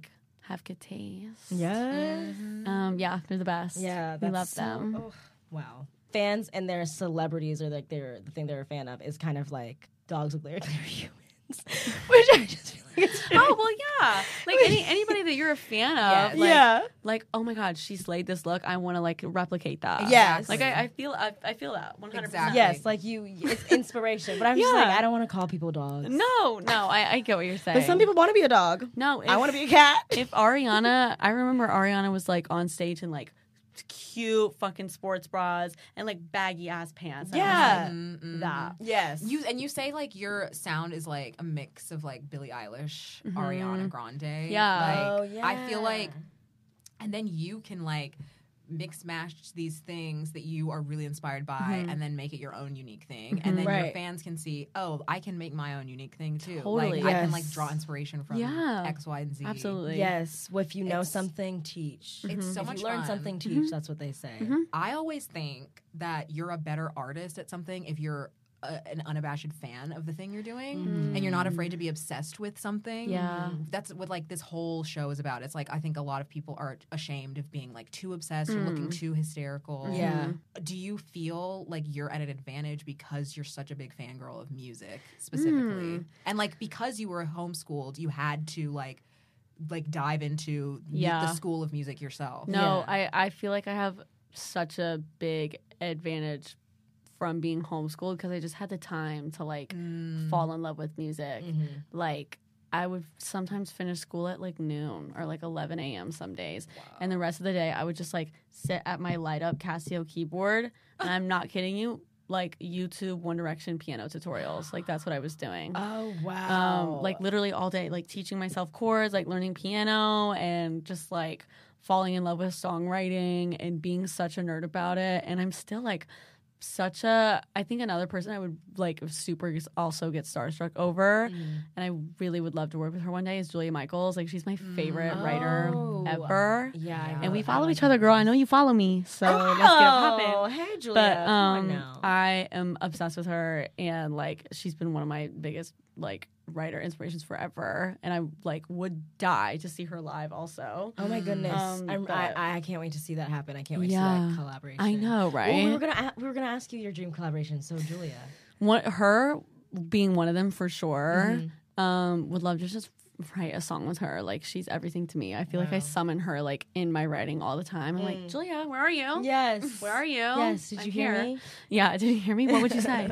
have good taste. Yes. Um, yeah, they're the best. Yeah, we that's love so- them. oh, wow. Fans and their celebrities or like their the thing they're a fan of is kind of like dogs look like they're humans, which I just feel like it's Oh well, yeah. Like any anybody that you're a fan of, Yes. like, Yeah. like oh my god, she slayed this look. I want to like replicate that. Yes. like I, I feel, I, I feel that one hundred percent. yes, like you, it's inspiration. But I'm just Yeah. like I don't want to call people dogs. No, no, I, I get what you're saying. But some people want to be a dog. no, I if- want to be a cat. If Ariana, I remember Ariana was like on stage in like cute fucking sports bras and like baggy ass pants. And I was Yeah. Mm-mm. that. Yes. You and you say like your sound is like a mix of like Billie Eilish, Mhm. Ariana Grande. Yeah. Like, Oh, yeah. I feel like, and then you can like mix match these things that you are really inspired by, Mhm. and then make it your own unique thing, and then your Right. fans can see, oh, I can make my own unique thing too. Totally. Like I can like Yes. draw inspiration from Yeah. X, Y, and Z. Absolutely. Yes. Well, if you know It's- something, teach. It's so if much you learn fun. something, teach. That's what they say. I always think that you're a better artist at something if you're a, an unabashed fan of the thing you're doing and you're not afraid to be obsessed with something. Yeah. That's what like this whole show is about. It's like I think a lot of people are ashamed of being like too obsessed or looking too hysterical. Yeah. Do you feel like you're at an advantage because you're such a big fangirl of music specifically? And like because you were homeschooled, you had to like like dive into the- Yeah. the school of music yourself. No, Yeah. I, I feel like I have such a big advantage from being homeschooled because I just had the time to like fall in love with music. Like I would sometimes finish school at like noon or like eleven a.m. some days. And the rest of the day I would just like sit at my light up Casio keyboard. And I'm not kidding you, like YouTube One Direction piano tutorials. Like that's what I was doing. Oh wow! Um, like literally all day, like teaching myself chords, like learning piano, and just like falling in love with songwriting and being such a nerd about it. And I'm still like such a, I think another person I would like super also get starstruck over, Mm. and I really would love to work with her one day is Julia Michaels. Like she's my favorite writer Oh. ever. yeah, I And know- we I follow like each other, girl. I know you follow me, so let's get it Oh, poppin'. hey Julia. But Come on um, now. I am obsessed with her, and like she's been one of my biggest like writer inspirations forever. And I like would die to see her live. Also, Oh my goodness! Um, I'm, but- I, I can't wait to see that happen. I can't wait Yeah. to see that collaboration. I know, right? Well, we were gonna a- we were gonna ask you your dream collaboration. So Julia, One, her being one of them for sure. Mm-hmm. Um, would love to just write a song with her. Like she's everything to me. I feel like I summon her like in my writing all the time. I'm like, Julia, where are you? yes, Where are you? Yes, did I'm you hear here. me? Yeah, did you hear me? What would you say?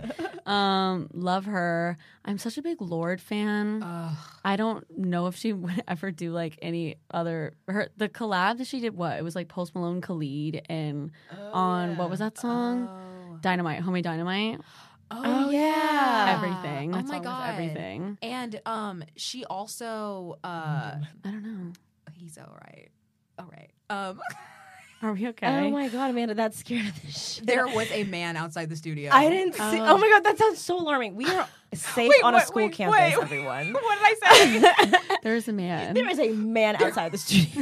um, love her. I'm such a big Lorde fan. I don't know if she would ever do like any other her the collab that she did. What it was like Post Malone, Khalid, and on what was that song? Dynamite, Homemade Dynamite. Oh, yeah. Everything. Oh That my song was God. everything. And um, she also uh, I don't know. he's all right, all right. Um, Are we okay? Oh my god, Amanda, that's scared of this shit. there was a man outside the studio. I didn't see. Oh my god, that sounds so alarming. We are safe Wait, on a wait, school wait, campus, wait. everyone. What did I say? There's a man. There is a man outside the studio.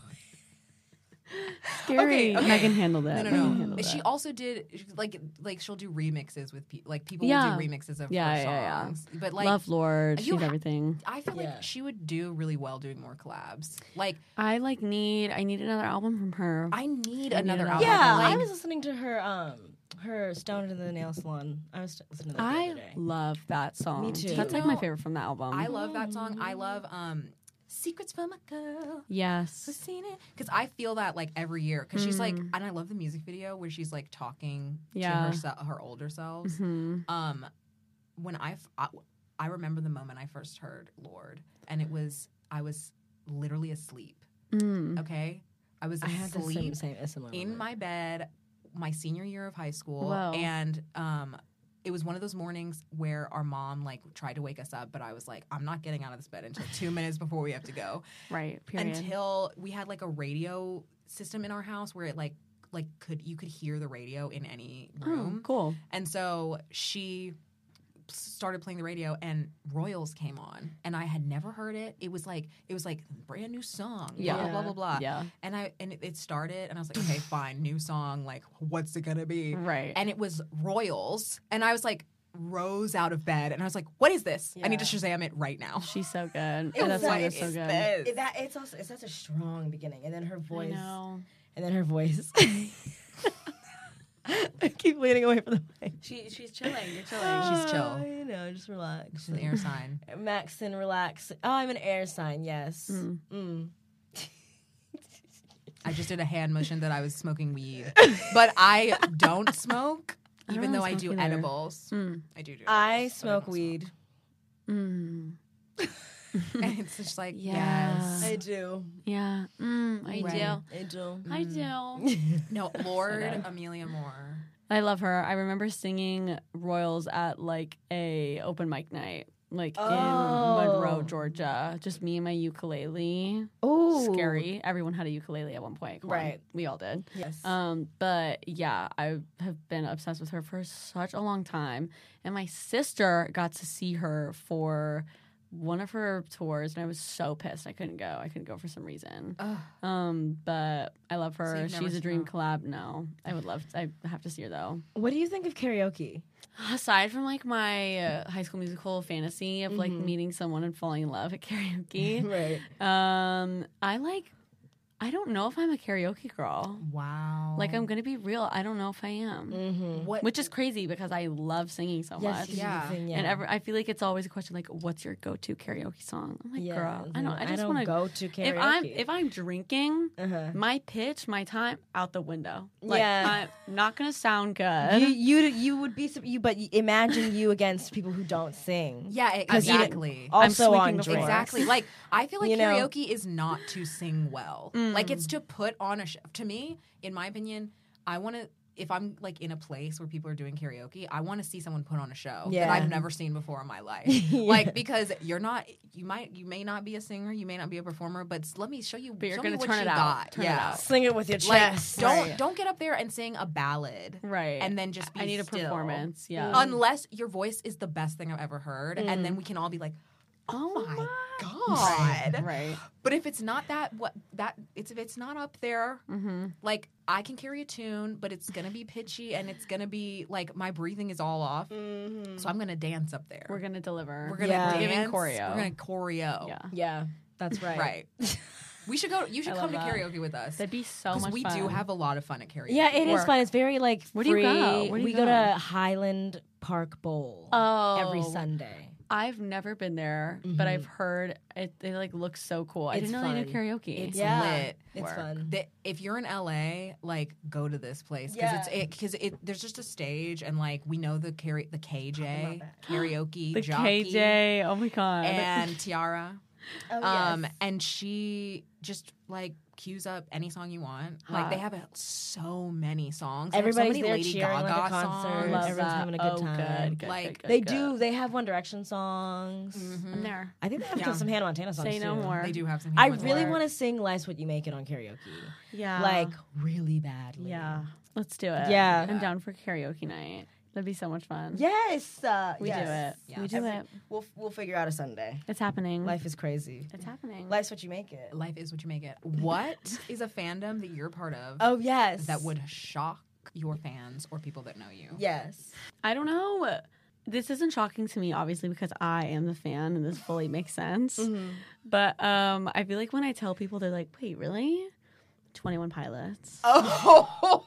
Scary. Okay, okay. Megan handled it. No, no, Megan no. handled She it. also did like like she'll do remixes with people. Like people Yeah. will do remixes of Yeah, her yeah, yeah. songs. But like Love Lord. you She's ha- everything. I feel Yeah. like she would do really well doing more collabs. Like I like need. I need another album from her. I need I need another another album. Yeah, Like, I was listening to her um her Stoned in the Nail Salon. I was listening to that the I other day. love that song. Me too. That's You like my know, favorite from the album. I love that song. I love um Secrets from a Girl. yes. Who's seen it? Because I feel that like every year. Because she's like, and I love the music video where she's like talking Yeah. to herself, her older selves. Mhm. Um, when I, f- I, I remember the moment I first heard Lorde, and it was I was literally asleep. Mm. Okay, I was I had the asleep same, same a similar in moment. my bed, my senior year of high school, Whoa. and um. It was one of those mornings where our mom like tried to wake us up, but I was like, I'm not getting out of this bed until two minutes before we have to go. Right. Period. Until we had like a radio system in our house where it like like could you could hear the radio in any room. Oh, cool. And so she started playing the radio and Royals came on and I had never heard it. It was like it was like brand new song. Yeah. Blah blah blah blah. Yeah. And I and it, it started and I was like, okay, fine, new song, like what's it gonna be? Right. And it was Royals. And I was like, rose out of bed, and I was like, "What is this? I need to Yeah. Shazam it right now." She's so good. It That was song like, is so "Is good. this?" It- that it's also it's such a strong beginning, and then her I voice, know. and then her voice. I keep leaning away from the mic. She she's chilling. You're chilling. She's chill. Oh, you know, just relax. She's an air sign. Maxon, relax. Oh, I'm an air sign. Yes. Mm. Mm. I just did a hand motion that I was smoking weed, but I don't smoke, I don't even though really I do smoke either. edibles. Mm. I do do. I edibles, but smoke don't weed. Mm. and it's just like Yeah. yes. I do. Yeah. Mm, I Right. do. I do. I do. No, Lord Amelia Moore. I love her. I remember singing Royals at like a open mic night, like Oh. in Monroe, Georgia. Just me and my ukulele. Oh, Scary. Everyone had a ukulele at one point. Come on. Right. We all did. Yes. Um, but yeah, I have been obsessed with her for such a long time. And my sister got to see her for one of her tours, and I was so pissed I couldn't go. I couldn't go for some reason. Ugh. Um, but I love her. So you've never She's a seen dream her? collab. No, I would love. To, I have to see her though. What do you think of karaoke? Aside from like my uh, High School Musical fantasy of like Mm-hmm. meeting someone and falling in love at karaoke, Right. um, I like. I don't know if I'm a karaoke girl. Wow. Like I'm gonna be real. I don't know if I am, Mm-hmm. what? which is crazy because I love singing so much. Yeah. yeah. And ever, I feel like it's always a question like, "What's your go-to karaoke song?" I'm like, Yeah, "Girl, I don't. I I just don't want go to karaoke. If I'm if I'm drinking, Uh-huh. my pitch, my time, out the window. Like, Yeah. I'm not gonna sound good. you, you you would be you, but imagine you against people who don't sing. Yeah, e- 'Cause you exactly. I'm Also sweeping on the floor. drinks. Exactly. Like I feel like You know? karaoke is not to sing well. Mm. Like it's to put on a show. To me, in my opinion, I want to. If I'm like in a place where people are doing karaoke, I want to see someone put on a show Yeah. that I've never seen before in my life. Like because you're not, you might, you may not be a singer, you may not be a performer, but s- let me show you. But you're show gonna me what turn you it out. got. Turn it yeah. out. Sing it with your Like chest. don't Right. don't get up there and sing a ballad, Right. And then just be I need a still. performance. Yeah. Unless your voice is the best thing I've ever heard, and then we can all be like, oh my my God. Right. But if it's not that, what that it's if it's not up there, Mm-hmm. like I can carry a tune, but it's gonna be pitchy and it's gonna be like my breathing is all off. So I'm gonna dance up there. We're gonna deliver. We're gonna Yeah. dance. Giving choreo. We're gonna choreo. Yeah. Yeah, that's right. Right. We should go. You should I come to love that. karaoke with us. That'd be so because much we fun. do have a lot of fun at karaoke. Yeah, it is Work. fun. It's very like Where do you free. go? Where do we you go? go? to Highland Park Bowl Oh. every Sunday. I've never been there, but I've heard it. It like looks so cool. I It's didn't know they fun. did karaoke. It's Yeah. lit. It's Work. fun. The- if you're in L A, like go to this place because Yeah. it's it because it there's just a stage and like we know the kara- the K J karaoke the jockey K J. Oh my god. and Tiara. Oh, Um, yes. and she just like cues up any song you want. Like they have a, so many songs. They have Everybody's so many there Lady cheering Gaga like a concert. songs. Love Everyone's that. having a good Oh, time. Good, good, Like, good, good, They good. do. They have One Direction songs. I'm there. I think they have Yeah. some Hannah Montana songs Say no too. more. They do have some. I hit really ones. want to sing "Life's What You Make It" on karaoke. Yeah. Like really badly. Yeah. Let's do it. Yeah. I'm down for karaoke night. That'd be so much fun. Yes. Uh, We yes. do it. Yeah. We do Every- it. We'll we'll figure out a Sunday. It's happening. Life is crazy. It's happening. Life's what you make it. Life is what you make it. What is a fandom that you're part of Oh yes. that would shock your fans or people that know you? Yes. I don't know. This isn't shocking to me, obviously, because I am the fan and this fully makes sense. Mm-hmm. But um, I feel like when I tell people, they're like, wait, really? twenty-one Pilots. Oh.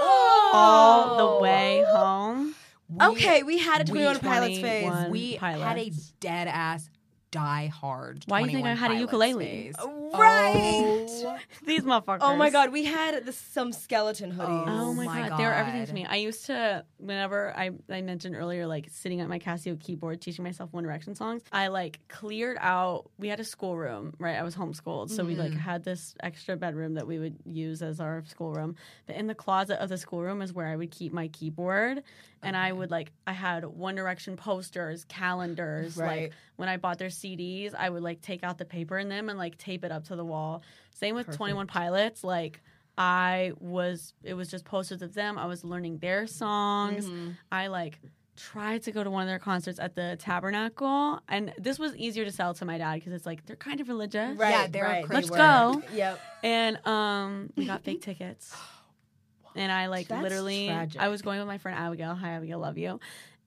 All the way home. Okay, we had a we- twenty-one Pilots phase. twenty-one We had a Pilots. dead ass die hard. Why do you think I had a ukulele? Phase. Right. These motherfuckers. Oh my god, we had the, some skeleton hoodies. Oh my, my god. they were everything to God. me. I used to, whenever I, I mentioned earlier, like sitting at my Casio keyboard teaching myself One Direction songs, I like cleared out. We had a schoolroom, right? I was homeschooled, so we like had this extra bedroom that we would use as our schoolroom. But in the closet of the schoolroom is where I would keep my keyboard, and I would like I had One Direction posters, calendars. Right. Like when I bought their C Ds, I would like take out the paper in them and like tape it up to the wall. Same with twenty-one Pilots, like. I was, it was just posters of them. I was learning their songs. I like tried to go to one of their concerts at the Tabernacle. And this was easier to sell to my dad because it's like, they're kind of religious. Right, Yeah, they're right. crazy. Let's go. Yep. And um, we got fake tickets. And I like That's literally, tragic. I was going with my friend Abigail. Hi, Abigail, love you.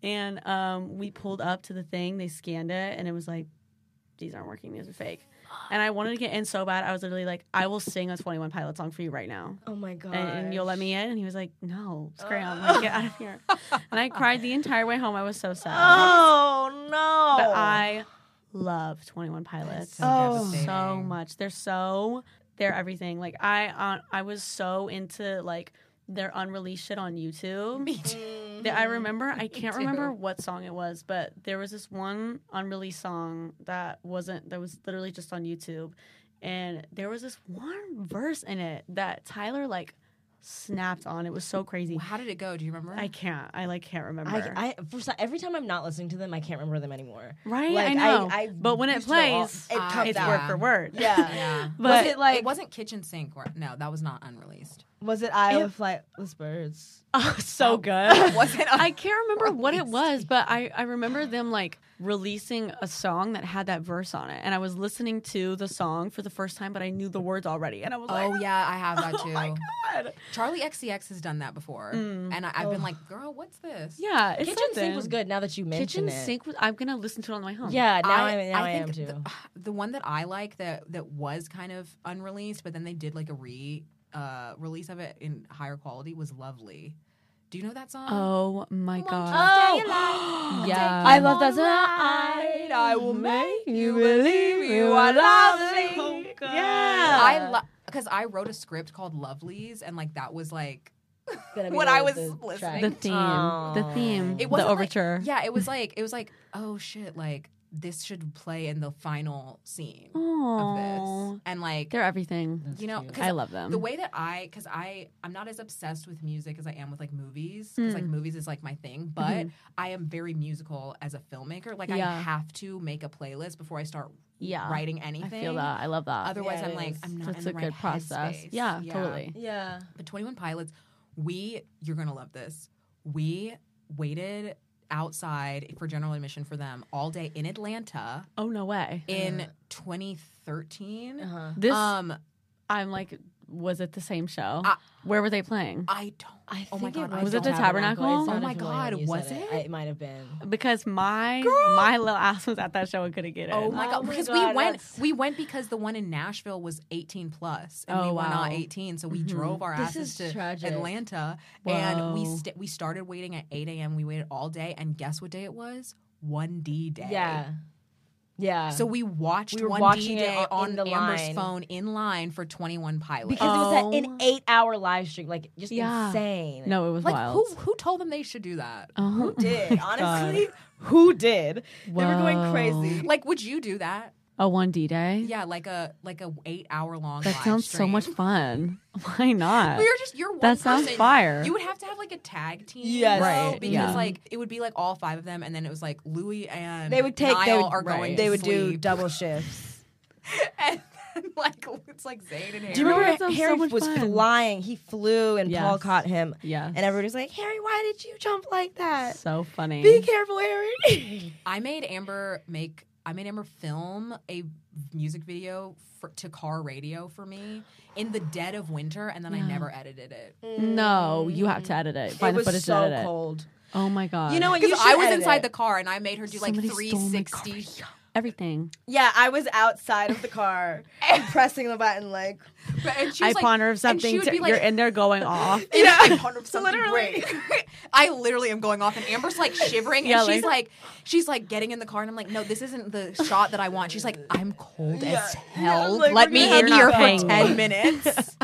And um, we pulled up to the thing. They scanned it, and it was like, these aren't working. These are fake. And I wanted to get in so bad. I was literally like, I will sing a twenty-one Pilot song for you right now. Oh, my God. And, and you'll let me in? And he was like, no, scram. Like, get out of here. And I cried the entire way home. I was so sad. Oh, no. But I love twenty-one Pilots so oh, devastating. so much. They're so, they're everything. Like, I uh, I was so into, like, their unreleased shit on YouTube. Me too. That I remember, I can't too. remember what song it was, but there was this one unreleased song that wasn't, that was literally just on YouTube. And there was this one verse in it that Tyler, like, snapped on. It was so crazy. How did it go? Do you remember? I can't. I, like, can't remember. I, I for some, every time I'm not listening to them, I can't remember them anymore. Right? Like, I know. I, I but when it used to know all- plays, it comes it's out. word for word. Yeah. Yeah. But was it like? It wasn't Kitchen Sink. Or, no, that was not unreleased. Was it Iowa Flightless Birds? Oh, so good. Was it? I can't remember what it was, but I, I remember them like releasing a song that had that verse on it. And I was listening to the song for the first time, but I knew the words already. And I was like, Oh yeah, I have that too. oh my God. Charlie X C X has done that before, and I, I've been like, "Girl, what's this?" Yeah, it's Kitchen something. Sink was good. Now that you mention Kitchen it, Sink was. I'm gonna listen to it on the way home. yeah. Now I, now I, I am think too. the, the one that I like that that was kind of unreleased, but then they did like a re uh, release of it in higher quality was Lovely. Do you know that song? Oh my Come on, God. just stay alive. Yeah. I love that Right, song. I will make you believe you are lovely. Yeah. I love because I wrote a script called Lovelies, and like that was like Gonna be what the- I was the listening track. The theme. The theme. It the wasn't overture. Like, yeah, it was like it was like oh shit, like this should play in the final scene of Aww. this, and like They're everything. you know, 'cause I love them. The way that I, because I, I'm not as obsessed with music as I am with like movies, because Mm. like movies is like my thing. But Mhm. I am very musical as a filmmaker. Like I Yeah. have to make a playlist before I start Yeah. writing I anything. feel that. I love that. Otherwise, Yeah, it I'm like, is. I'm not That's in the a right good process. headspace. Yeah, totally. Yeah. But twenty-one Pilots, we, you're gonna love this. We waited outside for general admission for them all day in Atlanta Oh, no way. in twenty thirteen. Uh-huh. This, Um, I'm like, was it the same show? I- Where were they playing? I don't. I oh think my god, it I Was it the don't- Tabernacle? It Oh sounded my familiar God, when you was said it? It might have been. Because my Girl. my little ass was at that show and couldn't get in. Oh my Oh god! my Because God, we went, that's- we went because the one in Nashville was eighteen plus, and Oh, we were not wow. eighteen, so we Mhm. drove our This asses is to tragic. Atlanta, and we Whoa. st- we started waiting at eight a.m. We waited all day, and guess what day it was? one D day. Yeah. Yeah. So we watched We were one D watching it day on- on in the Amber's line. phone in line for twenty-one Pilots. because it was Oh. at an eight-hour live stream, like just Yeah. insane. No, it was like wild. who who told them they should do that? Uh-huh. Who did? God. Honestly, who did? They were going Whoa. crazy. Like, would you do that? A one D day? Yeah, like a like a eight hour long. That live sounds so stream. much fun. Why not? We were just you're one That sounds person. fire. You would have to have like a tag team, Yes. though, Right, Because yeah. like it would be like all five of them, and then it was like Louis and They would take. Niall They would, are going. right. they to would do sleep. double shifts. and then like it's like Zayn and Harry. Do you remember that sounds Harry so much was fun. flying? He flew, and Yes. Paul caught him. Yes. And everybody was like, "Harry, why did you jump like that? So funny. Be careful, Harry." I made Amber make. I made Amber film a music video for, to car radio for me in the dead of winter, and then I Yeah. never edited it. No, you have to edit it. Find it the was footage so to edit it. cold. Oh my god. You know what? You Because should I was edit inside it. the car, and I made her do like Somebody three stole my sixty. car radio. Everything. Yeah, I was outside of the car pressing the button like. And she was I like- ponder of and something. she would to- be like, you're in there going off. Yeah, I ponder of something Literally. great. I literally am going off, and Amber's like shivering, Yeah, and she's like- like, she's like getting in the car, and I'm like, no, this isn't the shot that I want. She's like, I'm cold as hell. like, Let we're me gonna in have here to for go. ten minutes.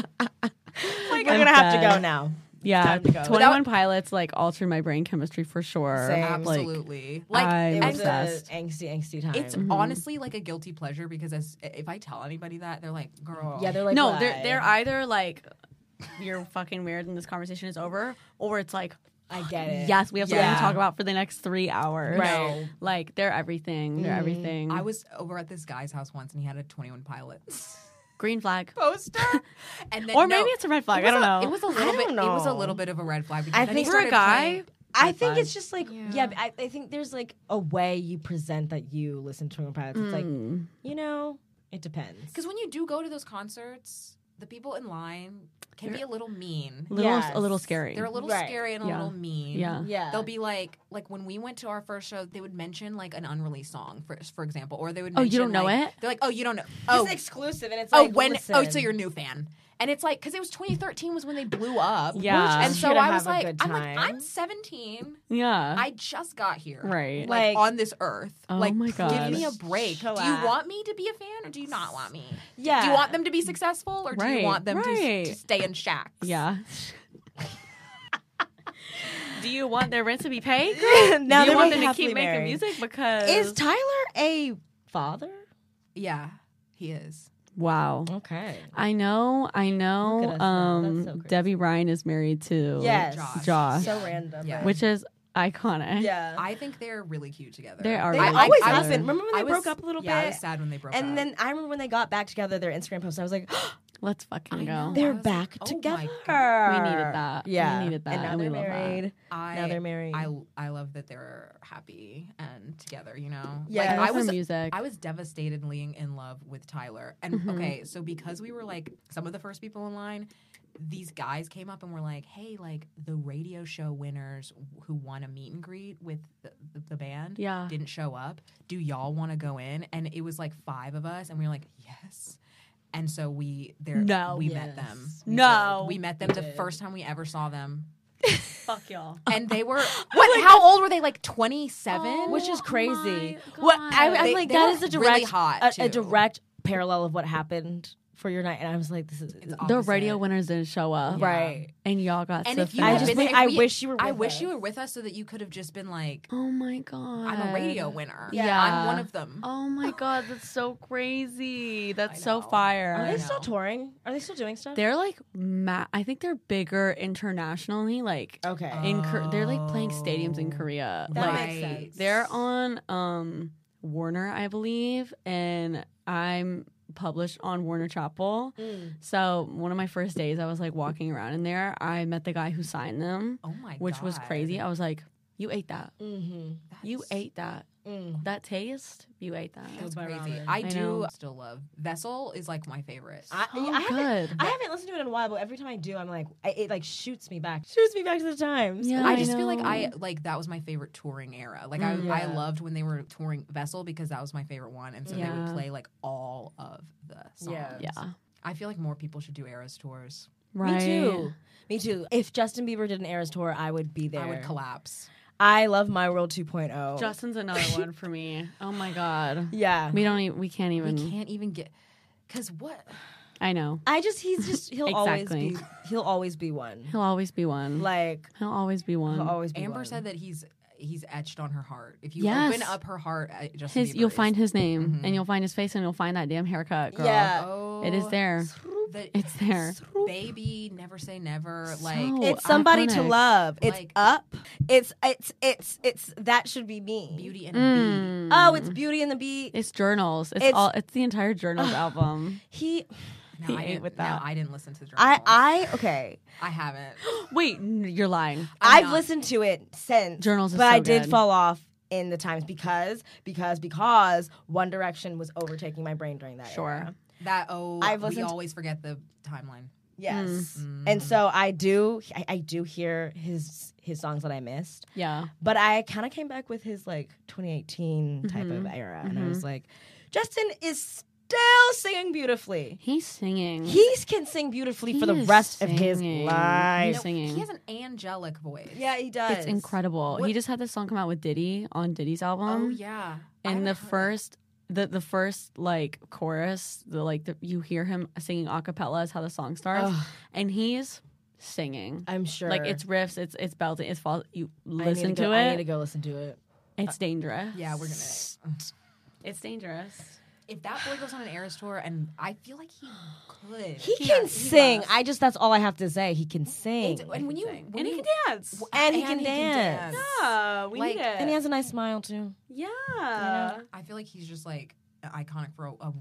Like, we're I'm gonna have to dead. go now. Yeah, Time to go. twenty-one Pilots like alter my brain chemistry for sure. Same. Like, Absolutely. Like, I'm It and was obsessed. an angsty, angsty time. it's honestly like a guilty pleasure because as if I tell anybody that, they're like, girl. yeah, they're like no, why? they're they're either like you're fucking weird and this conversation is over, or it's like I get it. yes, we have something Yeah. to talk about for the next three hours. Right. Like they're everything. They're everything. I was over at this guy's house once, and he had a twenty-one Pilots green flag. poster, and then Or no, maybe it's a red flag. it I don't was a- know. It was a little I bit. don't It was a know. little bit of a red flag. Because I then think he for a started guy, playing- I red think flag. it's just like yeah, but I, I think there's like a way you present that you listen to twenty-one Pilots. It's like Mm. you know, it depends. Because when you do go to those concerts, the people in line can be a little mean. Little, Yes. a little scary. They're a little Right. scary and a Yeah. little mean. Yeah. Yeah. They'll be like, like when we went to our first show, they would mention like an unreleased song, for for example, or they would. Oh, you mention, don't know like- it? They're like, oh, you don't know. Oh, It's exclusive, and it's oh, like, when? listen. Oh, so you're a new fan, and it's like because it was twenty thirteen was when they blew up. Yeah. and so Here to I was have a like, good I'm like, time. I'm seventeen. yeah. I just got here, Right. Like, Like- on this earth. Oh like, my give God. me a break. Chill do you out. want me to be a fan or do you not want me? Yeah. Do you want them to be successful or do Right, you want them to, right. to stay in shacks? yeah. Do you want their rent to be paid? Now Do you they're want both them to happily keep making married. music? Because Is Tyler a father? Yeah, he is. wow. Okay. I know, I know. Look at us now. Um, That's so crazy. Debbie Ryan is married to Yes. Josh. Josh, So random. Yeah. right? which is iconic. yeah. I think they're really cute together. They are They really always together. have been. Remember when they I was- broke up a little yeah, bit? I was sad when they broke up. And then I remember when they got back together, their Instagram post, I was like, Let's fucking I go. know. they're I was back like, oh together. my God. We needed that. We Yeah. needed that, And now and we they're love that. married. I, Now they're married. I, I love that they're happy and together, you know? Yeah. Like, I I love was her music. I was devastatedly in love with Tyler. And Mm-hmm. okay, so because we were like some of the first people in line, these guys came up and were like, hey, like the radio show winners who won a meet and greet with the, the, the band Yeah. didn't show up. Do y'all want to go in? And it was like five of us, and we were like, yes. And so we there No. we Yes. met them. We No. did. We met them the first time we ever saw them. Fuck y'all. And they were what? How old were they? Like twenty-seven? Which is Oh crazy. my What I, I'm They- like, they that were is a really direct, hot, a, a too. direct parallel of what happened for your night. And I was like, this is It's The opposite. radio winners didn't show up. Yeah. right. And y'all got And so if you I had fat. just been wish- there, I we- wish you were I with wish us. you were with us so that you could have just been like, Oh my god. I'm a radio winner. Yeah. I'm one of them. Oh my god, that's so crazy. That's I so know. fire. Are I they know. still touring? Are they still doing stuff? They're like ma- I think they're bigger internationally. Like okay. in Kor- they're like playing stadiums in Korea. That like makes sense. they're on um Warner, I believe, and I'm published on Warner Chapel. Mm. So one of my first days, I was like walking around in there. I met the guy who signed them, Oh my god. which was crazy. I was like, "You ate that. Mm-hmm. You ate that. Mm. That taste. You ate that." That's by crazy. ramen. I, I do know. still love Vessel is like my favorite. I, Oh, I haven't, good. I haven't listened to it in a while, but every time I do, I'm like, I, it like shoots me back, shoots me back to the times. Yeah. I I just feel like know. I like that was my favorite touring era. Like Mm. I, I Yeah. loved when they were touring Vessel because that was my favorite one, and so they would Yeah. play like all of the songs. Yeah. Yeah. I feel like more people should do Eras tours. Right. Me too. Me too. If Justin Bieber did an Eras tour, I would be there. I would collapse. I love My World two point oh. Justin's another one for me. Oh my god. yeah. We don't. E- we can't even. We can't even get because what? I know. I just he's just he'll Exactly. always be he'll always be one. He'll always be one. Like He'll always be one. he'll always be Amber one. said that he's he's etched on her heart. If you Yes. open up her heart, uh, Justin his. Bieber You'll is- find his name, Mhm. and you'll find his face, and you'll find that damn haircut, girl. Yeah. Oh, It is there. the- It's there. Baby, never say never. Like So It's somebody to iconic. love. It's Like- up. It's it's it's it's that should be me. Beauty and a Mm. Oh, it's Beauty and the Beat. It's journals. It's, It's- all. It's the entire journals album. He Bee. No, He I ate didn't, with no, that. I didn't listen to the I journals. I okay. I haven't. Wait, n- you're lying. I'm I've not. listened to it since. Journals is but so I did good. fall off in the times because because because One Direction was overtaking my brain during that Sure. era. That oh, I've we listened to- always forget the timeline. Yes. Mm. And so I do I, I do hear his his songs that I missed. Yeah. But I kind of came back with his like twenty eighteen type of Mhm. era and I Mhm. was like Justin is still singing beautifully. He's singing. He can sing beautifully He for the is rest of his singing. life. He's No, singing. he has an angelic voice. Yeah, he does. It's incredible. What- He just had this song come out with Diddy on Diddy's album. Oh yeah. I And the haven't heard first the the first like chorus, the like the, you hear him singing a cappella is how the song starts. Ugh. And he's singing. I'm sure. Like it's riffs, it's it's belting, it's fall you I need listen to, to, go, it. I need to go listen to it. It's dangerous. that. Yeah, we're gonna. It's dangerous. If that boy goes on an Eras tour, and I feel like he could. He Yeah, can sing. does. I just that's all I have to say. He can sing. It's- and when you sing. when And he you- can dance. w- And he can dance. Yeah, we Like- need it. and he has a nice smile too. yeah. I feel like he's just like iconic for a, a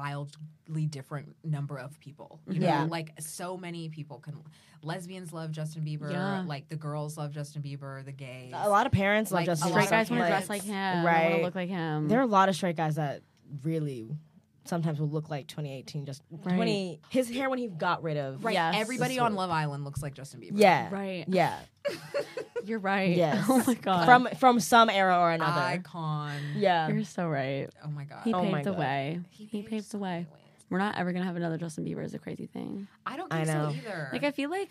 wildly different number of people. You Yeah. know, like so many people can. Lesbians love Justin Bieber. Yeah. Like the girls love Justin Bieber. The gays. A lot of parents Like, love Justin a Bieber. lot Straight of guys want to kids. dress like him. Right. Want to look like him. There are a lot of straight guys that really sometimes will look like twenty eighteen. Just Right. twenty. His hair when he got rid of. Right. Yes. Everybody That's on what- Love Island looks like Justin Bieber. Yeah. Right. Yeah. You're right. Yes. Oh my god. From from some era or another. Icon. Yeah. You're so right. Oh my god. He Oh paved my the God. way. He He, paved paved so the way. many ways. We're not ever gonna have another Justin Bieber is a crazy thing. I don't I think know. so either. Like I feel like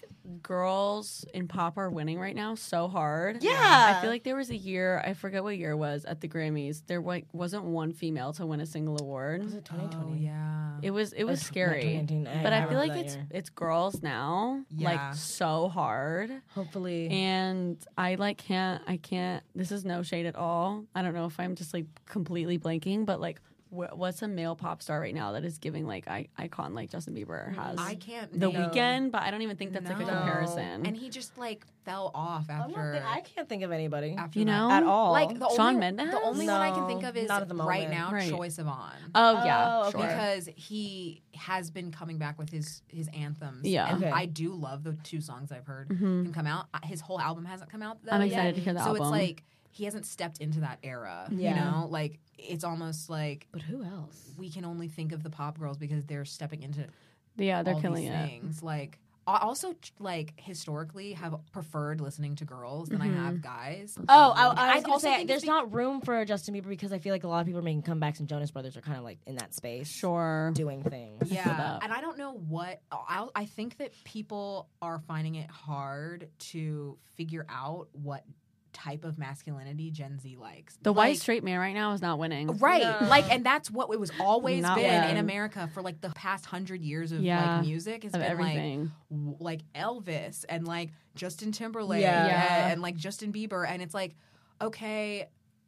girls in pop are winning right now so hard. Yeah. I feel like there was a year, I forget what year it was, at the Grammys, there like wasn't one female to win a single award. Was it twenty oh twenty? yeah. It was it was Or tw- not scary. twenty nineteen, I- But I I, feel remember like that it's year. it's girls now, Yeah. like so hard. Hopefully. And I like can't I can't this is no shade at all. I don't know if I'm just like completely blanking, but like wh- what's a male pop star right now that is giving like I- icon like Justin Bieber has? I can't. The name- Weeknd, but I don't even think that's like a No. comparison. And he just like fell off I'm not after. thi- I can't think of anybody. after You that. know? At all. Like the Shawn only, Mendes? The only one I can No, think of is not at the right moment. now Right. Troye Sivan. oh yeah, Oh, okay. sure. Because he has been coming back with his his anthems. Yeah. and Okay. I do love the two songs I've heard Mhm. him come out. Uh, His whole album hasn't come out. Though, I'm yet. excited to hear the so album. it's like he hasn't stepped into that era. Yeah. You know, like it's almost like But who else? we can only think of the pop girls because they're stepping into Yeah, they're all killing these it. things. Like I also like historically have preferred listening to girls than Mm-hmm. I have guys. Oh, I, I was I gonna also say think there's it's not room for Justin Bieber because I feel like a lot of people are making comebacks and Jonas Brothers are kind of like in that space, Sure. doing things. Yeah, that. and I don't know what I I think that people are finding it hard to figure out what type of masculinity Gen Z likes. The Like- white straight man right now is not winning. Right, No. like, and that's what it was always Not been in winning. America for like the past hundred years of Yeah, like music. It's of been everything. like w- like Elvis and like Justin Timberlake Yeah. Yeah. and, and like Justin Bieber, and it's like, okay,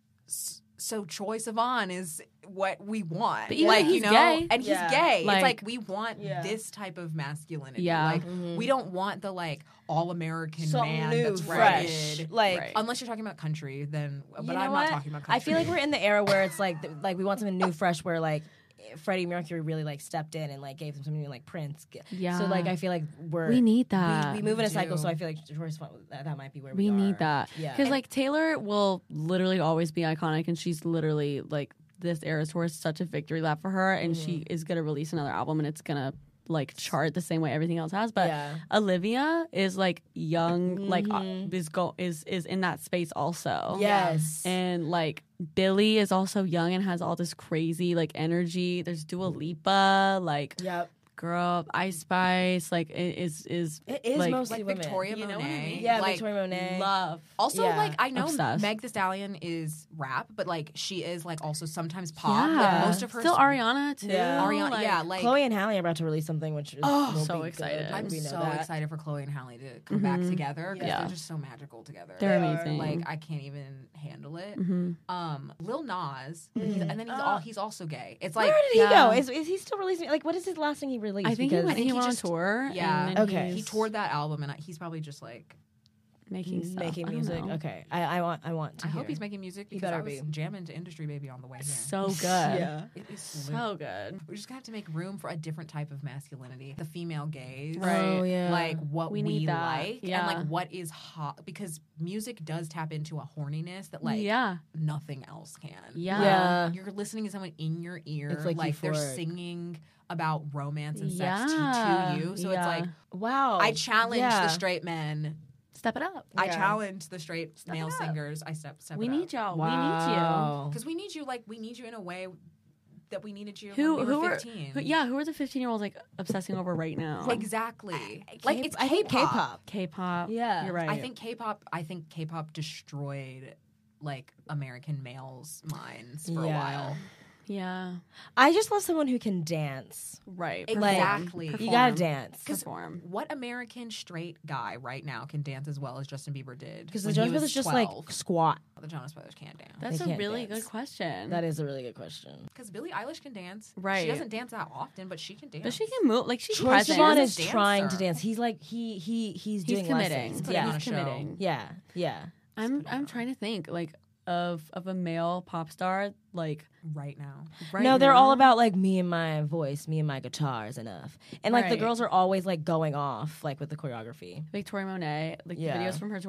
s- so Troye Sivan is what we want. But even like he's you know, gay. and he's Yeah. gay. Like- it's like we want Yeah. this type of masculinity. Yeah. Like we don't want the like all American Something man new, that's fresh, rugged. like. Right. Unless you're talking about country, then but You know I'm what? not talking about country. I feel like we're in the era where it's like th- like we want something new, fresh. Where like Freddie Mercury really like stepped in and like gave him something new, like Prince. Yeah. So like I feel like we're We need that. We, we move in a We cycle, do. so I feel like Troy's fun- that, that might be where we, We are. need that. Yeah. Because, like, Taylor will literally always be iconic, and she's literally, like, this Eras Tour is such a victory lap for her, and Mm-hmm. she is going to release another album, and it's going to, like, chart the same way everything else has. But Yeah. Olivia is, like, young, like, uh, Mhm. is, go- is, is in that space also. Yes. And, like, Billie is also young and has all this crazy, like, energy. There's Dua Lipa, like, Yep. girl, Ice Spice, like, it is, is It is like, mostly like women. Victoria You know what I Monet. mean? Yeah, like, Victoria Monet. love. Also, Yeah. like I know Obsessed. Meg Thee Stallion is rap, but like she is like also sometimes pop. Yeah. Like, most of her Still Ariana, too. Yeah. Ariana, yeah, like Chloe and Halle are about to release something, which is Oh, will so be excited. Good. I'm we know so that. excited for Chloe and Halle to come back together because Yeah. they're just so magical together. They're They are. amazing. Like I can't even handle it. Mhm. Um, Lil Nas, he's, and then he's all he's also gay. It's Where like did he yeah. go? Is, is he still releasing? Like, what is his last thing he released? I think he Because went, he he went just- on tour. yeah. and then Okay. he's he toured that album, and I, he's probably just like making stuff. making I don't music. know. Okay, I, I want I want to I hear. hope he's making music He because better I was be. jamming to Industry Baby on the way here. So good. Yeah. It is So good. We're just gonna have to make room for a different type of masculinity, the female gaze, Right. Oh, yeah. Like what We we, need that. like, Yeah. and like what is hot. Because music does tap into a horniness that like yeah. nothing else can. Yeah. Yeah. You're listening to someone in your ear, It's, like, they're euphoric. singing about romance and sex Yeah. to, to you. So Yeah. it's like Wow. I challenge Yeah. the straight men. Step it up. I Yeah. challenge the straight male it up. singers. I step step. We need y'all. Wow. because we need you. Like we need you in a way that we needed you. We need you. Who when we who were are fifteen. who, yeah, who are the fifteen year olds like obsessing over right now? Exactly. K- like it's I think K-pop. K-pop. K-pop. Yeah. You're right. I think K-pop. I think K-pop destroyed like American males' minds for a Yeah. while. Yeah. I just love someone who can dance. Right. Like, Perform. Exactly. You You Perform. gotta dance. Perform. What American straight guy right now can dance as well as Justin Bieber did? Because the when he Jonas was Brothers just twelve? like squat. the Jonas Brothers can't dance. That's They a can't really dance. good question. That is a really good question. Because Billie Eilish can dance. Right. She doesn't dance that often, but she can dance. But she can move. Like she's Troy present. Sivan She's is a trying to dancer. dance. He's like he he he's, He's doing committing. lessons. putting Yeah. on a He's show. committing. yeah, yeah. I'm I'm trying to think like of of a male pop star like right now. right no, they're now. all about like me and my voice, me and my guitar is enough. And like the Right. girls are always like going off like with the choreography. Victoria Monet. Like Yeah. the videos from her tour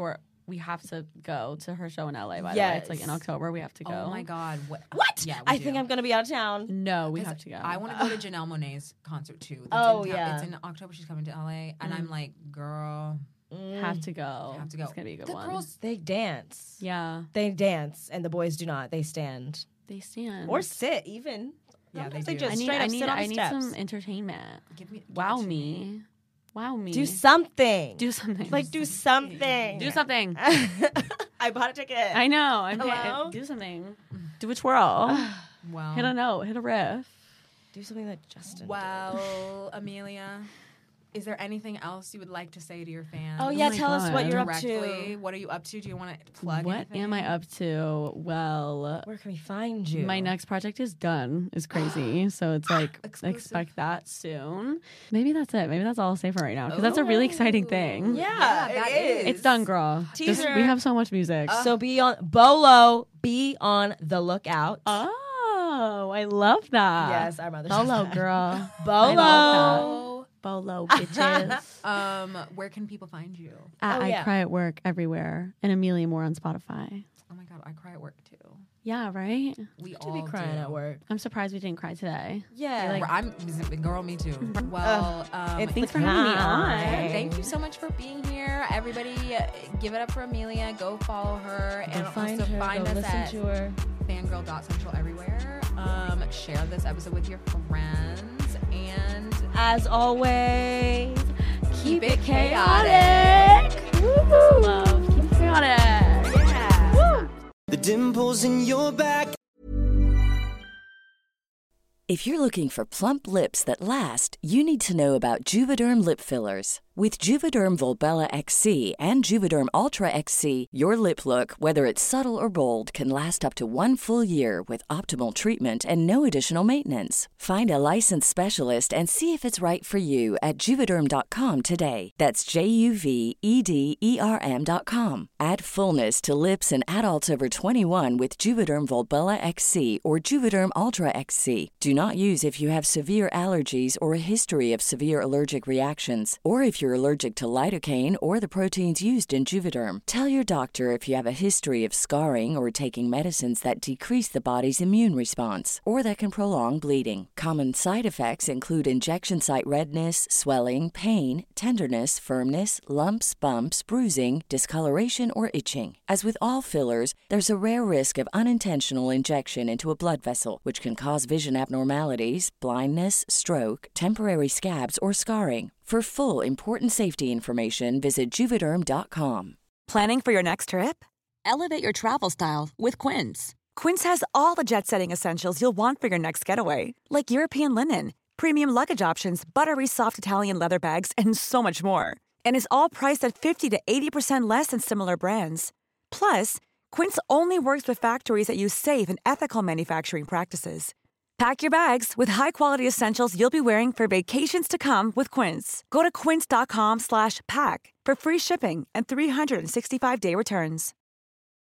we have to go to her show in L A, by the way. Yes. It's like in October. We have to go. Oh my God. What? What? Yeah, we I do. think I'm going to be out of town. No, we have to go. I want to go to Janelle Monáe's concert too. That's Oh, in town. yeah. It's in October. She's coming to L A. And I'm like, girl, have to go. have to go. It's going to be a good the one. girls, They dance. yeah. They dance, and the boys do not. They stand. They stand. Or sit, even. Yeah, Sometimes they they do. just I need, straight I up need, sit on I the need steps. some entertainment. give me, give Wow it to me. Wow me. Do something. Do something. Like, do something. Do something. I bought a ticket. I know. I'm Hello? do something. Do a twirl. Wow. Hit a note. Hit a riff. Do something that Justin did. Well, Amelia, is there anything else you would like to say to your fans? Oh, yeah, my tell us what God. you're up Directly. to. What are you up to? Do you want to plug What anything? am I up to? Well, Where can we find you? my next project is done. Is crazy. So it's like Exclusive. expect that soon. Maybe that's it. Maybe that's all I'll say for right now because that's a really exciting thing. Yeah, Yeah, that it is. It's done, girl. Just- Teaser. we have so much music. So be on Bolo. Be on the lookout. oh, I love that. Yes, our mother. Bolo, girl. I Bolo. love that. Bolo, bitches. Um, where can people find you? At Oh, I yeah. Cry at Work everywhere, and Amelia Moore on Spotify. Oh my God, I cry at work too. Yeah, right? We To all be crying do. at work. I'm surprised we didn't cry today. Yeah. Like, I'm girl, me too. Well, um, It's Thanks the for having me kind. on. thank you so much for being here, everybody. uh, Give it up for Amelia. Go follow her, Go and find also her. find Go us listen at to her. fangirl dot central everywhere. Um, share this episode with your friends, and As always, keep it chaotic. Love. Keep it chaotic. Yeah. The dimples in your back. If you're looking for plump lips that last, you need to know about Juvederm lip fillers. With Juvederm Volbella X C and Juvederm Ultra X C, your lip look, whether it's subtle or bold, can last up to one full year with optimal treatment and no additional maintenance. Find a licensed specialist and see if it's right for you at juvederm dot com today. That's J U V E D E R M dot com. Add fullness to lips in adults over twenty-one with Juvederm Volbella X C or Juvederm Ultra X C. Do not use if you have severe allergies or a history of severe allergic reactions, or if you're allergic to lidocaine or the proteins used in Juvederm. Tell your doctor if you have a history of scarring or taking medicines that decrease the body's immune response or that can prolong bleeding. Common side effects include injection site redness, swelling, pain, tenderness, firmness, lumps, bumps, bruising, discoloration, or itching. As with all fillers, there's a rare risk of unintentional injection into a blood vessel, which can cause vision abnormalities, blindness, stroke, temporary scabs, or scarring. For full important safety information, visit juvederm dot com. Planning for your next trip? Elevate your travel style with Quince. Quince has all the jet-setting essentials you'll want for your next getaway, like European linen, premium luggage options, buttery soft Italian leather bags, and so much more. And is all priced at fifty to eighty percent less than similar brands. Plus, Quince only works with factories that use safe and ethical manufacturing practices. Pack your bags with high-quality essentials you'll be wearing for vacations to come with Quince. Go to quince dot com slash pack for free shipping and three sixty-five day returns.